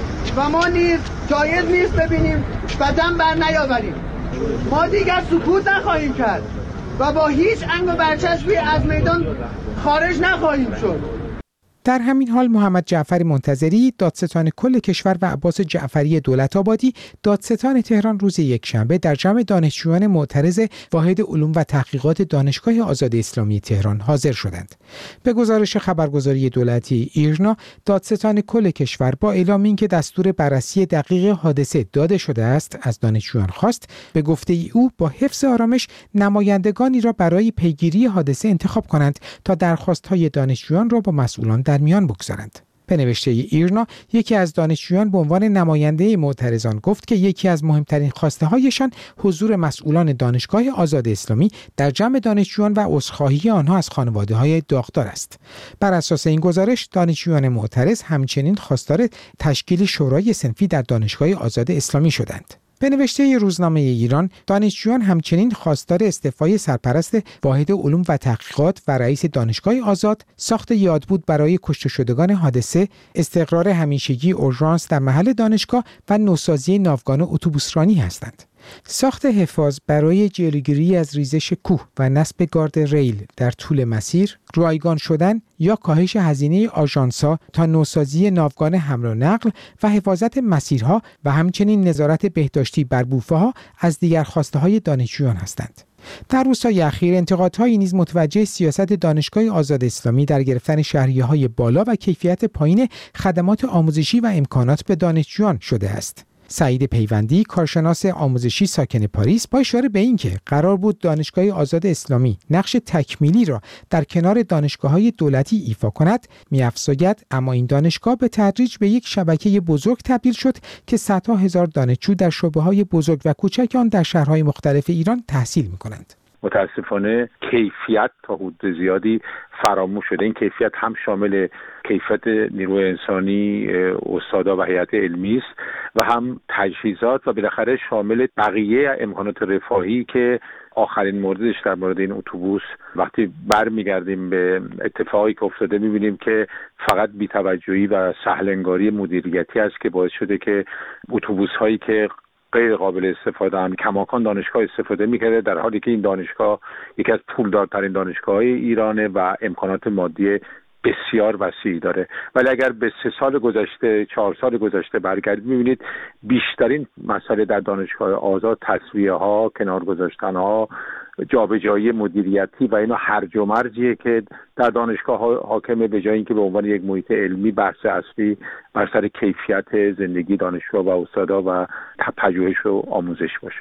و ما نیز جایز نیست ببینیم و دم بر نیاوریم. ما دیگر سکوت نخواهیم کرد و با هیچ انگ و برچسبی از میدان خارج نخواهیم شد. در همین حال محمد جعفر منتظری دادستان کل کشور و عباس جعفری دولت آبادی دادستان تهران روز یکشنبه در جمع دانشجویان معترض واحد علوم و تحقیقات دانشگاه آزاد اسلامی تهران حاضر شدند. به گزارش خبرگزاری دولتی ایرنا، دادستان کل کشور با اعلام اینکه دستور بررسی دقیق حادثه داده شده است از دانشجویان خواست به گفته ای او با حفظ آرامش نمایندگانی را برای پیگیری حادثه انتخاب کنند تا درخواست‌های دانشجویان را با مسئولان در میان بگذارند. به نوشته ایرنا، یکی از دانشجویان به عنوان نماینده معترضان گفت که یکی از مهمترین خواسته هایشان حضور مسئولان دانشگاه آزاد اسلامی در جمع دانشجویان و عذرخواهی آنها از خانواده های داغدار است. بر اساس این گزارش، دانشجویان معترض همچنین خواستار تشکیل شورای صنفی در دانشگاه آزاد اسلامی شدند. به نوشته روزنامه ایران، دانشجویان همچنین خواستار استعفای سرپرست واحد علوم و تحقیقات و رئیس دانشگاه آزاد، ساخت یادبود برای کشته شدگان حادثه، استقرار همیشگی اورژانس در محل دانشگاه و نوسازی ناوگان اتوبوسرانی هستند. ساخت حفاظ برای جلوگیری از ریزش کوه و نصب گارد ریل در طول مسیر، رایگان شدن یا کاهش هزینه آژانس‌ها تا نوسازی ناوگان حمل و نقل و حفاظت مسیرها و همچنین نظارت بهداشتی بر بوفه‌ها از دیگر خواسته‌های دانشجویان هستند. در روزهای اخیر انتقادهایی نیز متوجه سیاست دانشگاه آزاد اسلامی در گرفتن شهریه‌های بالا و کیفیت پایین خدمات آموزشی و امکانات به دانشجویان شده است. سعید پیوندی، کارشناس آموزشی ساکن پاریس، با اشاره به اینکه قرار بود دانشگاه آزاد اسلامی نقش تکمیلی را در کنار دانشگاه‌های دولتی ایفا کند، می‌افزاید اما این دانشگاه به تدریج به یک شبکه بزرگ تبدیل شد که صدها هزار دانشجو در شعبه‌های بزرگ و کوچک آن در شهرهای مختلف ایران تحصیل می‌کنند. متاسفانه کیفیت تا حدود زیادی فراموش شده. این کیفیت هم شامل کیفیت نیروی انسانی، استادا و هیئت علمی است و هم تجهیزات و بالاخره شامل بقیه امکانات رفاهی که آخرین موردش در مورد این اتوبوس وقتی برمیگردیم به اتفاقی که افتاده می‌بینیم که فقط بی‌توجهی و سهل‌انگاری مدیریتی است که باعث شده که اتوبوس‌هایی که غیر قابل استفاده هم کماکان دانشگاه استفاده می‌کرده، در حالی که این دانشگاه یکی از پولدارترین دانشگاه‌های ایرانه و امکانات مادی بسیار وسیعی داره. ولی اگر به سه سال گذشته، چهار سال گذشته برگردید می‌بینید بیشترین مسئله در دانشگاه آزاد تسویه‌ها، کنار گذاشتن‌ها، جابجایی مدیریتی و اینا هرج و مرجیه که در دانشگاه حاکمه، به جای اینکه به عنوان یک محیط علمی بحث اصلی بر سر کیفیت زندگی دانشجو و استادا و پژوهش و آموزش باشه.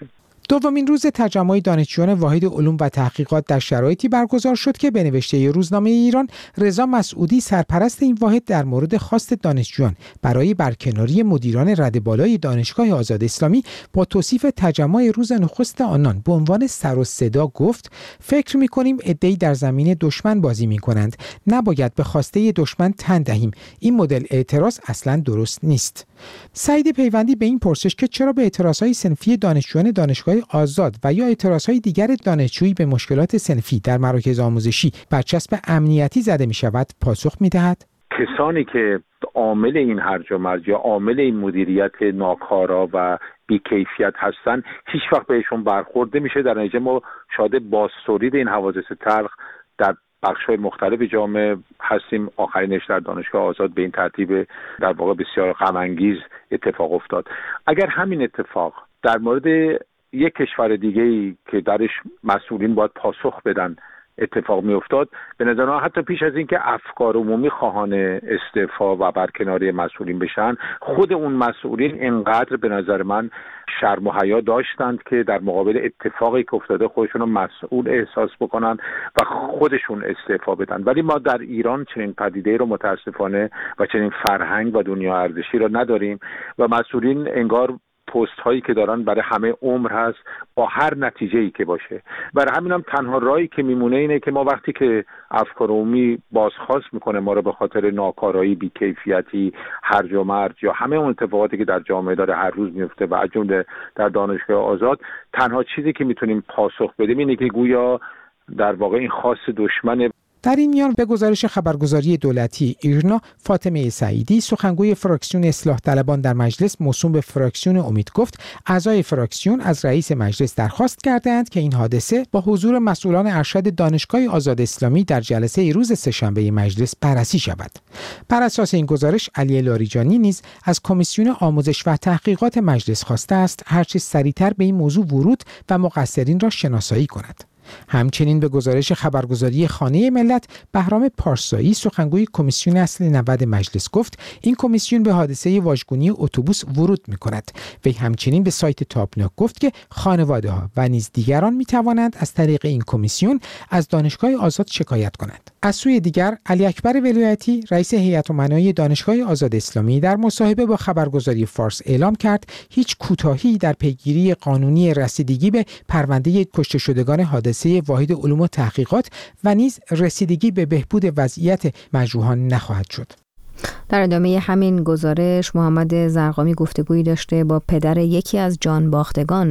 دومین روز تجمع دانشجویان واحد علوم و تحقیقات در شرایطی برگزار شد که به نوشته روزنامه ایران، رضا مسعودی سرپرست این واحد در مورد خواست دانشجویان برای برکناری مدیران رده بالای دانشگاه آزاد اسلامی با توصیف تجمع روز نخست آنان به عنوان سر و صدا گفت: فکر می‌کنیم عده‌ای در زمین دشمن بازی می‌کنند، نباید به خواسته دشمن تن دهیم. این مدل اعتراض اصلاً درست نیست. سعید پیوندی به این پرسش که چرا به اعتراضهای صنفی دانشجویان دانشگاه آزاد و یا اعتراضهای دیگر دانشجویی به مشکلات صنفی در مراکز آموزشی برچسب امنیتی زده می‌شود پاسخ می‌دهد: کسانی که عامل این هرج و مرج یا عامل این مدیریت ناکارا و بی‌کیفیت هستن هیچ وقت بهشون برخورد نمیشه. در نتیجه ما شاهد بازتولید این حوادث تلخ در بخش‌های مختلف جامعه هستیم. آخرینش در دانشگاه آزاد به این ترتیب در واقع بسیار غم‌انگیز اتفاق افتاد. اگر همین اتفاق در مورد یک کشور دیگه‌ای که درش مسئولین باید پاسخ بدن اتفاق می افتاد، به نظر من حتی پیش از اینکه افکار عمومی خواهان استعفا و برکناری مسئولین بشن، خود اون مسئولین انقدر به نظر من شرم و حیا داشتند که در مقابل اتفاقی که افتاده خودشون رو مسئول احساس بکنن و خودشون استعفا بدن. ولی ما در ایران چنین پدیده رو متاسفانه و چنین فرهنگ و دنیا ارزشی رو نداریم و مسئولین انگار پست هایی که دارن برای همه عمر هست با هر نتیجه‌ای که باشه. برای همین هم تنها راهی که میمونه اینه که ما وقتی که افکار عمومی بازخواست میکنه ما رو به خاطر ناکارایی، بی‌کیفیتی، هرج و مرج یا همه اون اتفاقاتی که در جامعه داره هر روز میفته و از جمله در دانشگاه آزاد، تنها چیزی که میتونیم پاسخ بدیم اینه که گویا در واقع این خواست دشمن. در این میان به گزارش خبرگزاری دولتی ایرنا، فاطمه سعیدی سخنگوی فراکسیون اصلاح طلبان در مجلس موسوم به فراکسیون امید گفت اعضای فراکسیون از رئیس مجلس درخواست کردند که این حادثه با حضور مسئولان ارشد دانشگاه آزاد اسلامی در جلسه روز سه‌شنبه مجلس بررسی شود. بر اساس این گزارش علی لاریجانی نیز از کمیسیون آموزش و تحقیقات مجلس خواسته است هرچه سریعتر به این موضوع ورود و مقصرین را شناسایی کند. همچنین به گزارش خبرگزاری خانه ملت، بهرام پارسایی سخنگوی کمیسیون اصل نود مجلس گفت این کمیسیون به حادثه واژگونی اتوبوس ورود می‌کند. وی همچنین به سایت تابناک گفت که خانواده‌ها و نیز دیگران می‌توانند از طریق این کمیسیون از دانشگاه آزاد شکایت کنند. از سوی دیگر، علی اکبر ولایتی رئیس هیئت امنای دانشگاه آزاد اسلامی در مصاحبه با خبرگزاری فارس اعلام کرد هیچ کوتاهی در پیگیری قانونی رسیدگی به پرونده کشته شدگان حادثه واحد علوم و تحقیقات و نیز رسیدگی به بهبود وضعیت مجروحان نخواهد شد. در ادامه همین گزارش محمد زرقامی گفتگویی داشته با پدر یکی از جان باختگان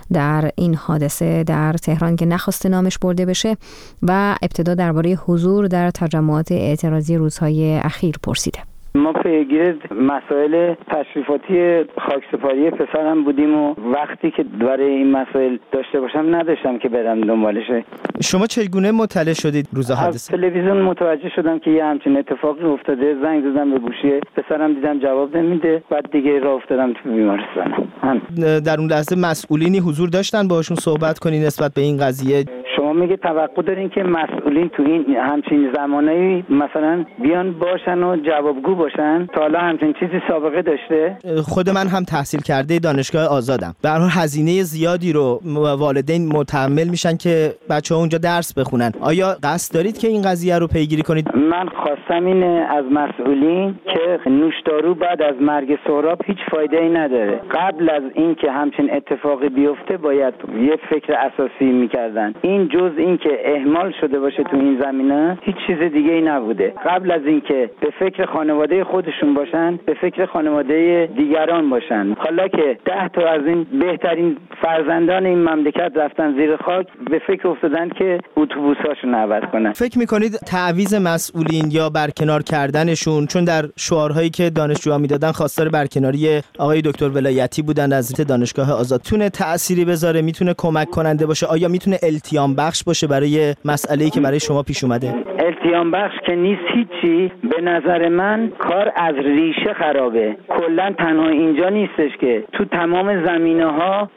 در این حادثه در تهران که نخواسته نامش برده بشه و ابتدا درباره حضور در تجمعات اعتراضی روزهای اخیر پرسیده. ما پیگیر مسائل تشریفاتی خاکسپاری پسرم بودیم و وقتی که برای این مسائل داشته باشم نداشتم که برم دنبالشه. شما چگونه مطلع شدید روز حادثه؟ از تلویزیون متوجه شدم که یه همچین اتفاقی افتاده، زنگ زدم به گوشی پسرم، دیدم جواب نمیده، بعد دیگه راه افتادم تو بیمارستان. در اون لحظه مسئولینی حضور داشتن باهاشون صحبت کنین نسبت به این قضیه؟ شما میگه توقع دارین که مسئولین تو این همچین زمانه‌ای مثلا بیان باشن و جوابگو باشن؟ تا حالا همچین چیزی سابقه داشته؟ خود من هم تحصیل کرده دانشگاه آزادم. به هر حال هزینه زیادی رو والدین متحمل میشن که بچه‌ها اونجا درس بخونن. آیا قصد دارید که این قضیه رو پیگیری کنید؟ من خواستم اینه از مسئولین که نوشدارو بعد از مرگ سهراب هیچ فایده‌ای نداره. قبل از اینکه همچین اتفاقی بیفته باید یه فکر اساسی میکردن. این جز این که اهمال شده باشه تو این زمینه هیچ چیز دیگه ای نبوده. قبل از اینکه به فکر خانواده خودشون باشن به فکر خانواده دیگران باشن. حالا که ده تا از این بهترین فرزندان این مملکت رفتن زیر خاک به فکر افتادن که اتوبوساشون عوض کنن. فکر میکنید تعویض مسئولین یا برکنار کردنشون، چون در شعارهایی که دانشجوها میدادن خواستار برکناری آقای دکتر ولایتی بودن از دانشگاه آزاد، تونه تأثیری بذاره، میتونه کمک کننده باشه؟ آیا میتونه التیام بخش باشه برای مسئله‌ای که برای شما پیش اومده؟ التیام بخش که نیست هیچی. به نظر من کار از ریشه خرابه. کلا تنها اینجا نیستش که تو تمام زمینه‌ها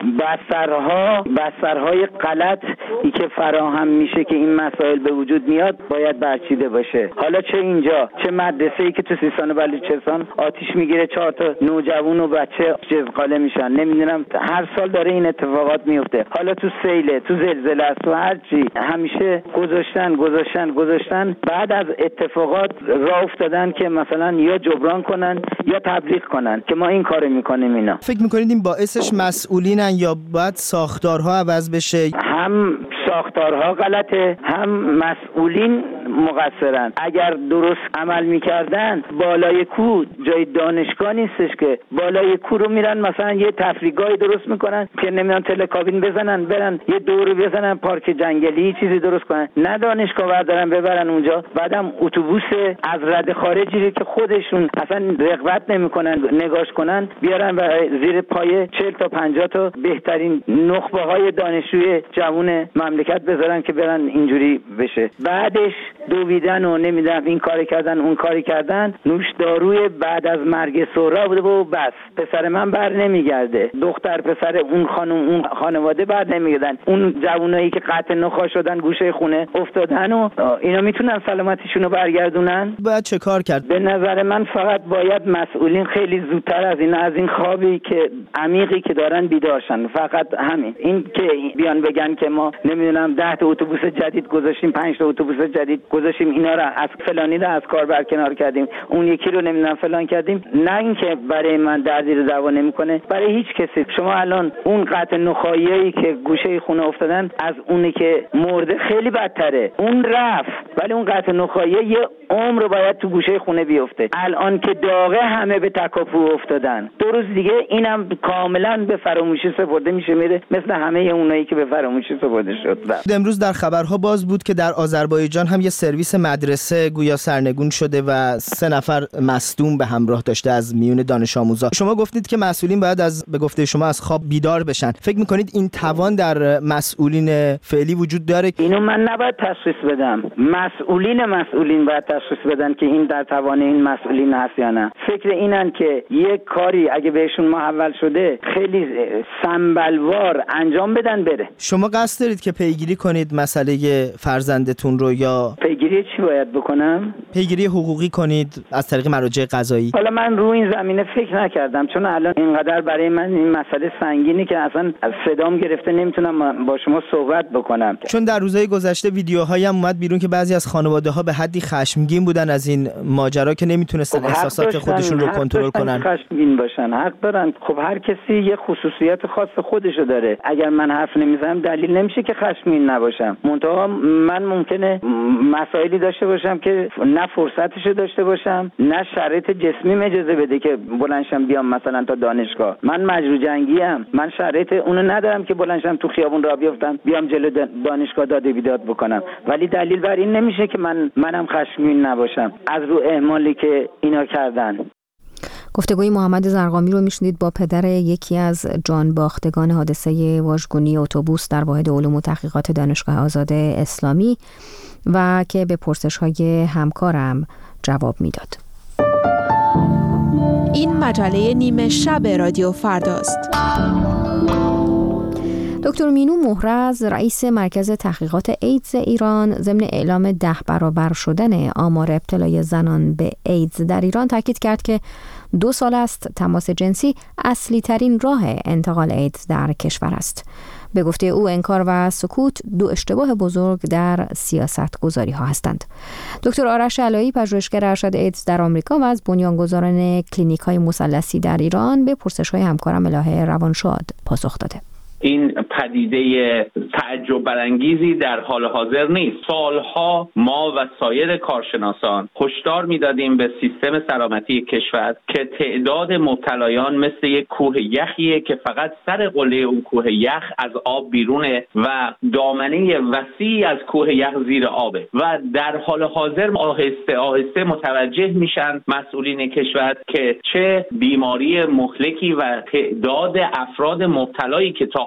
بسترها بسترهای غلط ای که فراهم میشه که این مسائل به وجود میاد باید برچیده باشه. حالا چه اینجا چه مدرسه‌ای که تو سیستان و بلوچستان آتش میگیره، چهار تا نوجوان و بچه جزقاله میشن. نمیدونم هر سال داره این اتفاقات میفته. حالا تو سیله، تو زلزله است، تو هر چی همیشه گذاشتن گذاشتن گذاشتن بعد از اتفاقات راه افتادن که مثلا یا جبران کنن یا تبلیغ کنن که ما این کارو میکنیم. اینا فکر میکنید این باعثش مسئولینن یا باید ساختارها عوض بشه؟ هم ساختارها غلطه، هم مسئولین مقصرن. اگر درست عمل میکردن بالای کو جای دانشگاه نیستش که بالای کو رو میرن مثلا یه تفریحگاهی درست میکنن که نمیدونم تلکابین بزنن برن یه دور بزنن پارک جنگلی چیزی درست کنن، نه دانشگاه بردارن ببرن اونجا. بعدم اتوبوس از رد خارجی که خودشون اصلا رغبت نمیکنن نگاش کنن بیارن و زیر پای چهل تا پنجاه تا بهترین نخبه های دانشجوی جوان مملکت بذارن که برن اینجوری بشه. بعدش دویدن و نمیدونم این کاری کردن اون کاری کردن. نوش داروی بعد از مرگ سهراب بوده و بس. پسر من بر نمیگرده، دختر پسر اون خانم اون خانواده بر نمیگردن. اون جوانایی که قطع نخا شدن گوشه خونه افتادن و اینا میتونن سلامتیشون رو برگردونن؟ باید چه کار کرد؟ به نظر من فقط باید مسئولین خیلی زودتر از این از این خوابی که عمیقی که دارن بیدارشن. فقط همین. این که بیان بگن که ما نمیدونم ده تا اتوبوس جدید گذاشتیم، پنج تا اتوبوس جدید گذاشتیم، اینا رو از فلانی رو از کار برکنار کردیم، اون یکی رو نمیدونم فلان کردیم، نه اینکه برای من دردی رو دعوا نمیکنه برای هیچ کسی. شما الان اون قطع نخاییایی که گوشه خونه افتادن از اونی که مرده خیلی بدتره. اون رفت ولی اون قطع نخاییه یه عمر رو باید تو گوشه خونه بیفته. الان که داغه همه به تکاپو افتادن. دو روز دیگه اینم کاملا به فراموشی سپرده میشه میره مثل همه اونایی که به فراموشی سپرده شد. امروز در خبرها باز بود که در آذربایجان هم یه سرویس مدرسه گویا سرنگون شده و سه نفر مصدوم به همراه داشته از میون دانش آموزا. شما گفتید که مسئولین باید از به گفته شما از خواب بیدار بشن. فکر میکنید این توان در مسئولین فعلی وجود داره؟ اینو من نباید تشخیص بدم. مسئولین مسئولین باید تشخیص بدن که این در توان این مسئولین هست یا نه. فکر اینن که یک کاری اگه بهشون محول شده خیلی سنبلوار انجام بدن بره. شما قصد دارید که پیگیری کنید مسئله فرزندتون رو یا پیگیری چی باید بکنم؟ پیگیری حقوقی کنید از طریق مراجع قضایی؟ حالا من رو این زمینه فکر نکردم چون الان اینقدر برای من این مسئله سنگینی که اصلا صدام گرفته نمیتونم با شما صحبت بکنم. چون در روزهای گذشته ویدیوهایی هم اومد بیرون که بعضی از خانواده‌ها به حدی خشمگین بودن از این ماجرا که نمیتونستن احساسات خودشون رو کنترل کنن. خشمگین باشن، حق دارن. خب هر کسی یه خصوصیت خاص خودشو داره. اگر من حرف نمیزنم دلیل نمیشه که خشمگین نباشم. منتها من ممکنه مسائلی داشته باشم که نه فرصتشو داشته باشم نه شرایط جسمیم اجازه بده که بلندشم بیام مثلا تا دانشگاه. من مجروح جنگی ام. من شرایط اونو ندارم که بلندشم تو خیابون راه بیفتم بیام جلو دانشگاه داد و بیداد بکنم. ولی دلیل بر این نمیشه که من منم خشمگین نباشم از رو اهمالی که اینا کردن. گفتگوی محمد زرقامی رو میشنید با پدر یکی از جانباختگان حادثه واژگونی اتوبوس در واحد علوم و تحقیقات دانشگاه آزاد اسلامی و که به پرسش‌های همکارم جواب میداد. این مجله نیمه شب رادیو فرداست. دکتر مینو مهرز رئیس مرکز تحقیقات ایدز ایران ضمن اعلام ده برابر شدن آمار ابتلای زنان به ایدز در ایران تاکید کرد که دو سال است تماس جنسی اصلی ترین راه انتقال ایدز در کشور است. به گفته او انکار و سکوت دو اشتباه بزرگ در سیاست گذاری ها هستند. دکتر آرش علایی پژوهشگر ارشد ایدز در آمریکا و از بنیانگذاران کلینیک های مثلثی در ایران به پرسش های همکارم الهه روانشاد پاسخ داده. این پدیده تعجب برانگیزی در حال حاضر نیست. سالها ما و سایر کارشناسان هشدار میدادیم به سیستم سلامتی کشور که تعداد مبتلایان مثل یک کوه یخیه که فقط سر قله اون کوه یخ از آب بیرونه و دامنه وسیعی از کوه یخ زیر آبه و در حال حاضر آهسته آهسته متوجه میشن مسئولین کشور که چه بیماری مهلکی و تعداد افراد مبتلایی که تا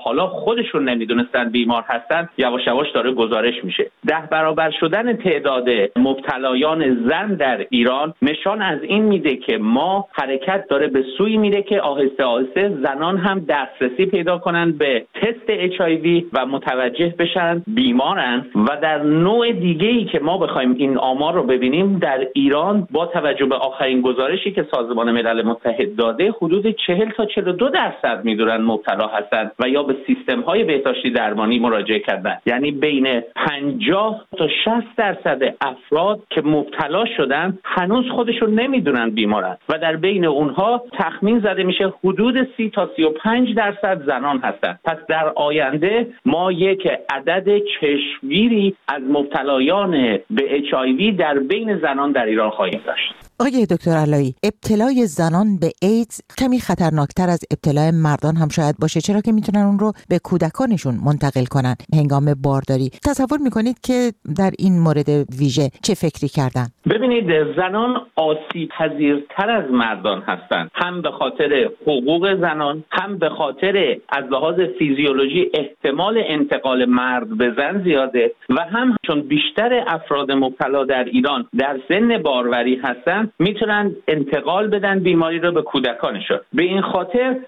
حالا خودشون نمیدونستن بیمار هستن یواش یواش داره گزارش میشه. ده برابر شدن تعداد مبتلایان زن در ایران نشان از این میده که ما حرکت داره به سوی میره که آهسته آهسته زنان هم دسترسی پیدا کنن به تست اچ آی وی و متوجه بشن بیمارن. و در نوع دیگه‌ای که ما بخوایم این آمار رو ببینیم، در ایران با توجه به آخرین گزارشی که سازمان ملل متحد داده حدود چهل تا چهل و دو درصد میدونن مبتلا هستن و یا به سیستم‌های بهداشتی درمانی مراجعه کردن. یعنی بین پنجاه تا شصت درصد افراد که مبتلا شدن هنوز خودشون نمیدونن بیمارن و در بین اونها تخمین زده میشه حدود سی تا سی و پنج درصد زنان هستن. پس در آینده ما یک عدد چشمگیری از مبتلایان به اچ آی وی در بین زنان در ایران خواهیم داشت. آقای دکتر علایی، ابتلای زنان به ایدز کمی خطرناکتر از ابتلای مردان هم شاید باشه، چرا که میتونن اون رو به کودکانشون منتقل کنن هنگام بارداری. تصور میکنید که در این مورد ویژه چه فکری کردن؟ ببینید، زنان آسیب پذیرتر از مردان هستند، هم به خاطر حقوق زنان، هم به خاطر از لحاظ فیزیولوژی احتمال انتقال مرد به زن زیاده و هم چون بیشتر افراد مبتلا در ایران در سن باروری هستند میتونن انتقال بدن بیماری رو به کودکانشون. به این خاطر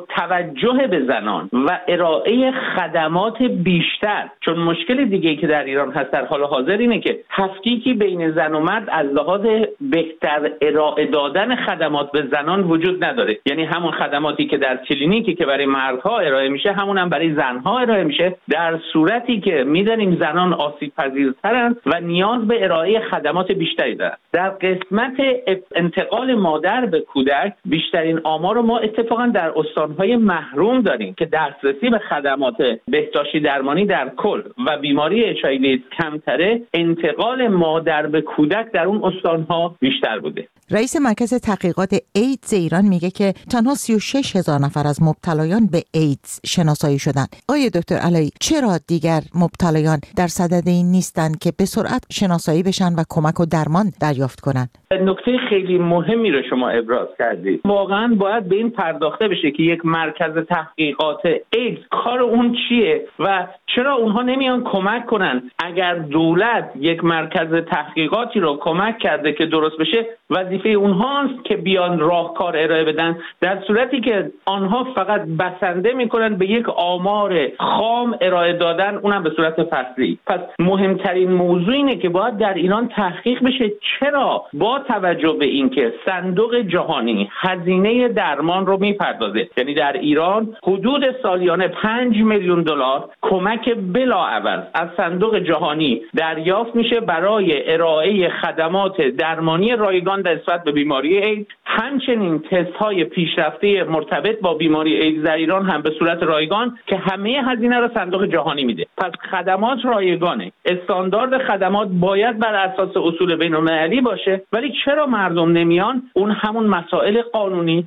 متوجه به زنان و ارائه خدمات بیشتر، چون مشکل دیگه‌ای که در ایران هست در حال حاضر اینه که تفکیکی بین زن و مرد از لحاظ بهتر ارائه دادن خدمات به زنان وجود نداره. یعنی همون خدماتی که در کلینیکی که برای مردها ارائه میشه همون هم برای زنها ارائه میشه، در صورتی که میدونیم زنان آسیب پذیرترن و نیاز به ارائه خدمات بیشتری دارن. در قسمت انتقال مادر به کودک بیشترین آمار رو ما اتفاقا در استانهای محروم داریم که دسترسی به خدمات بهداشتی درمانی در کل و بیماری اچ آی وی کمتره، انتقال مادر به کودک در اون استانها بیشتر بوده. رئیس مرکز تحقیقات ایدز ایران میگه که تنها سی و شش هزار نفر از مبتلایان به ایدز شناسایی شدن. آقای دکتر علایی، چرا دیگر مبتلایان در صدد این نیستند که به سرعت شناسایی بشن و کمک و درمان دریافت کنن؟ نکته خیلی مهمی رو شما ابراز کردید. واقعا باید به این پرداخته بشه که یک مرکز تحقیقات ایدز کار اون چیه و چرا اونها نمیان کمک کنن. اگر دولت یک مرکز تحقیقاتی رو کمک کرده که درست بشه، وظیفه اونهاست که بیان راهکار ارائه بدن، در صورتی که آنها فقط بسنده میکنن به یک آمار خام ارائه دادن، اونم به صورت فصلی. پس مهمترین موضوع اینه که باید در ایران تحقیق بشه چرا با توجه به اینکه صندوق جهانی هزینه درمان رو میپردازه، یعنی در ایران حدود سالیانه پنج میلیون دلار کمک بلاعوض از صندوق جهانی دریافت میشه برای ارائه خدمات درمانی رایگان نسبت به بیماری ایدز. همچنین تست های پیشرفته مرتبط با بیماری ایدز در ایران هم به صورت رایگان که همه هزینه را صندوق جهانی میده. پس خدمات رایگانه، استاندارد خدمات باید بر اساس اصول بین‌المللی باشه، ولی چرا مردم نمیان؟ اون همون مسائل قانونی.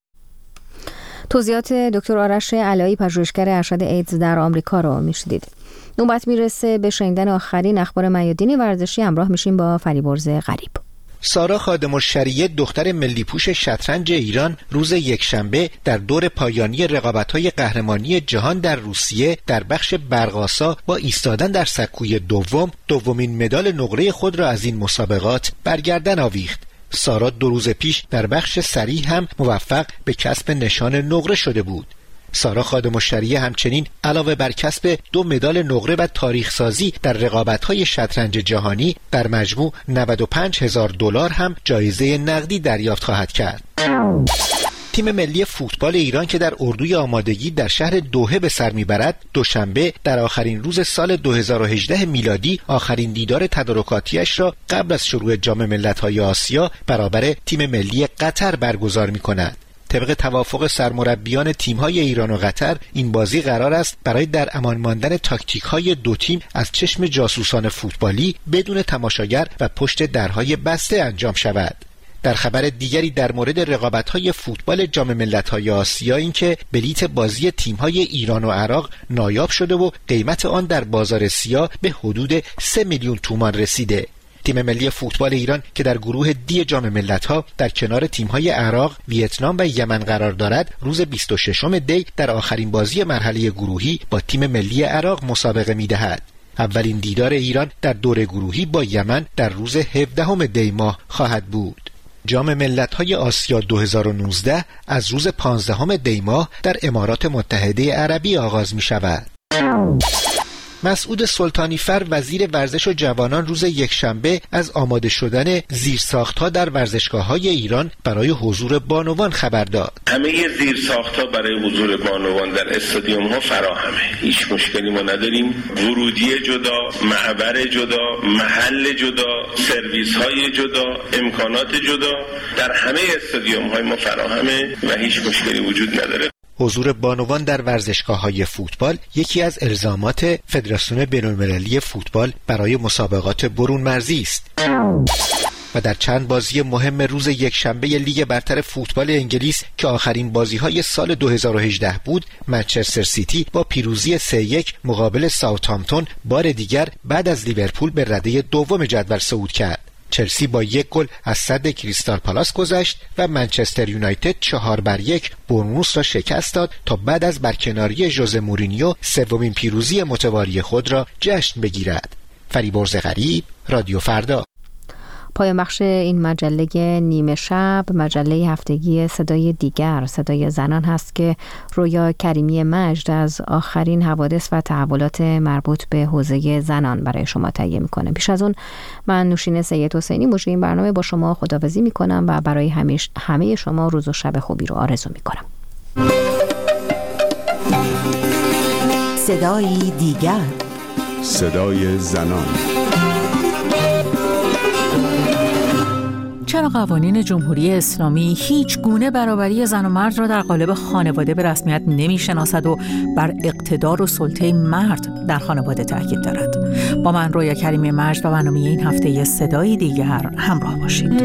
توضیحات دکتر آرش علایی، پژوهشگر ارشد ایدز در آمریکا رو میشنیدید. نوبت میرسه به شنیدن آخرین اخبار میادین ورزشی. همراه میشیم با فریبرز غریب. سارا خادم‌الشریعه، دختر ملی‌پوش شطرنج ایران، روز یکشنبه در دور پایانی رقابت‌های قهرمانی جهان در روسیه در بخش برق‌آسا با ایستادن در سکوی دوم دومین مدال نقره خود را از این مسابقات برگردن آویخت. سارا دو روز پیش در بخش سری هم موفق به کسب نشان نقره شده بود. سارا خادم‌الشریعه همچنین علاوه بر کسب دو مدال نقره و تاریخ سازی در رقابت‌های شطرنج جهانی در مجموع نود و پنج هزار دلار هم جایزه نقدی دریافت خواهد کرد. تیم ملی فوتبال ایران که در اردوی آمادگی در شهر دوحه به سر میبرد، دوشنبه در آخرین روز سال دو هزار و هجده میلادی آخرین دیدار تدارکاتیش را قبل از شروع جام ملت‌های آسیا برابر تیم ملی قطر برگزار می‌کند. طبق توافق سرمربیان تیم‌های ایران و قطر، این بازی قرار است برای در امان ماندن تاکتیک‌های دو تیم از چشم جاسوسان فوتبالی بدون تماشاگر و پشت درهای بسته انجام شود. در خبر دیگری در مورد رقابت‌های فوتبال جام ملت‌های آسیا، این که بلیت بازی تیم‌های ایران و عراق نایاب شده و قیمت آن در بازار سیاه به حدود سه میلیون تومان رسیده. تیم ملی فوتبال ایران که در گروه دی جام ملت‌ها در کنار تیم‌های عراق، ویتنام و یمن قرار دارد، روز بیست و ششم دی در آخرین بازی مرحله گروهی با تیم ملی عراق مسابقه می‌دهد. اولین دیدار ایران در دور گروهی با یمن در روز هفدهم دی ماه خواهد بود. جام ملت‌های آسیا دو هزار و نوزده از روز پانزدهم دی ماه در امارات متحده عربی آغاز می‌شود. مسعود سلطانی فر وزیر ورزش و جوانان روز یکشنبه از آماده شدن زیرساخت‌ها در ورزشگاه‌های ایران برای حضور بانوان خبر داد. همه زیرساخت‌ها برای حضور بانوان در استادیوم‌ها فراهمه. هیچ مشکلی ما نداریم. ورودی جدا، معبر جدا، محل جدا، سرویس‌های جدا، امکانات جدا در همه استادیوم‌های ما فراهمه و هیچ مشکلی وجود نداره. حضور بانوان در ورزشگاه‌های فوتبال یکی از الزامات فدراسیون بین‌المللی فوتبال برای مسابقات برون مرزی است و در چند بازی مهم روز یکشنبه لیگ برتر فوتبال انگلیس که آخرین بازی‌های سال دو هزار و هجده بود، منچستر سیتی با پیروزی سه یک مقابل ساوثهامپتون بار دیگر بعد از لیورپول به رده دوم جدول صعود کرد. چلسی با یک گل از صد کریستال پالاس گذشت و منچستر یونایتد چهار بر یک بورنموث را شکست داد تا بعد از برکناری ژوزه مورینیو سومین پیروزی متوالی خود را جشن بگیرد. فریبرز غریب، رادیو فردا. پایان بخش این مجله نیمه شب، مجله هفتگی صدای دیگر، صدای زنان هست که رویا کریمی مجد از آخرین حوادث و تحولات مربوط به حوزه زنان برای شما تهیه میکنه. پیش از اون من نوشین سید حسینی مجری این برنامه با شما خداحافظی میکنم و برای همیش همه شما روز و شب خوبی رو آرزو میکنم. صدای دیگر، صدای زنان. چرا قوانین جمهوری اسلامی هیچ گونه برابری زن و مرد را در قالب خانواده به رسمیت نمی‌شناسد و بر اقتدار و سلطه مرد در خانواده تاکید دارد؟ با من رویا کریمی مجد و برنامه این هفته صدای دیگر همراه باشید.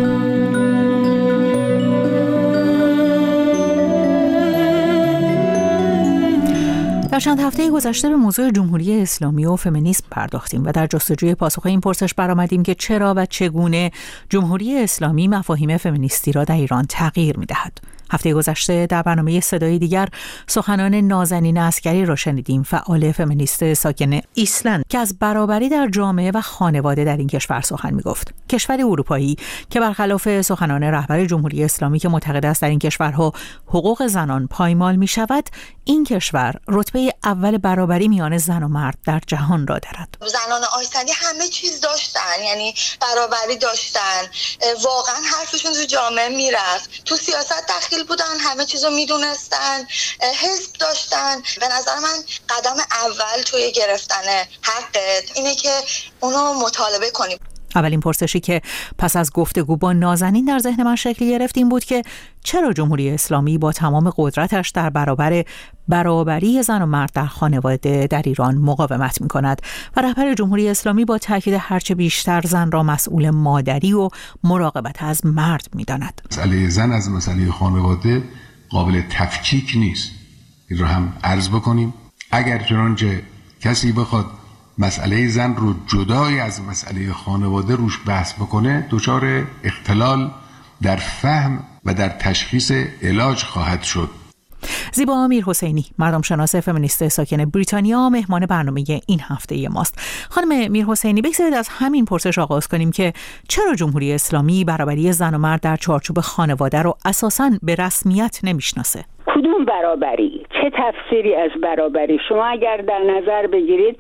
در چند هفته گذشته به موضوع جمهوری اسلامی و فمینیسم پرداختیم و در جستجوی پاسخ این پرسش برآمدیم که چرا و چگونه جمهوری اسلامی مفاهیم فمینیستی را در ایران تغییر می‌دهد. هفته گذشته در برنامه صدای دیگر سخنان نازنین عسگری را شنیدیم، فعال فمینیست ساکن ایسلند که از برابری در جامعه و خانواده در این کشور سخن می‌گفت. کشور اروپایی که برخلاف سخنان رهبر جمهوری اسلامی که معتقد است در این کشورها حقوق زنان پایمال می‌شود، این کشور رتبه اول برابری میان زن و مرد در جهان را دارد. زنان آیسلندی همه چیز داشتن، یعنی برابری داشتن، واقعا حرفشون تو جامعه میرفت، تو سیاست داخل بودن، همه چیزو میدونستن، حزب داشتن. به نظر من قدم اول توی گرفتن حقت اینه که اونو مطالبه کنیم. اولین پرسشی که پس از گفتگو با نازنین در ذهن من شکل گرفت این بود که چرا جمهوری اسلامی با تمام قدرتش در برابر برابری زن و مرد در خانواده در ایران مقاومت می کند و رهبر جمهوری اسلامی با تاکید هرچه بیشتر زن را مسئول مادری و مراقبت از مرد می داند. مسئله زن از مسئله خانواده قابل تفکیک نیست. این را هم عرض بکنیم. اگر چنانچه کسی بخواد مسئله زن رو جدای از مسئله خانواده روش بحث بکنه، دچار اختلال در فهم و در تشخیص علاج خواهد شد. زیبا میرحسینی، مردم شناس فمینیست ساکن بریتانیا، مهمان برنامه این هفته ماست. خانم میرحسینی، بگذارید از همین پرسش آغاز کنیم که چرا جمهوری اسلامی برابری زن و مرد در چارچوب خانواده رو اساساً به رسمیت نمیشناسه؟ کدوم برابری؟ چه تفسیری از برابری؟ شما اگر در نظر بگیرید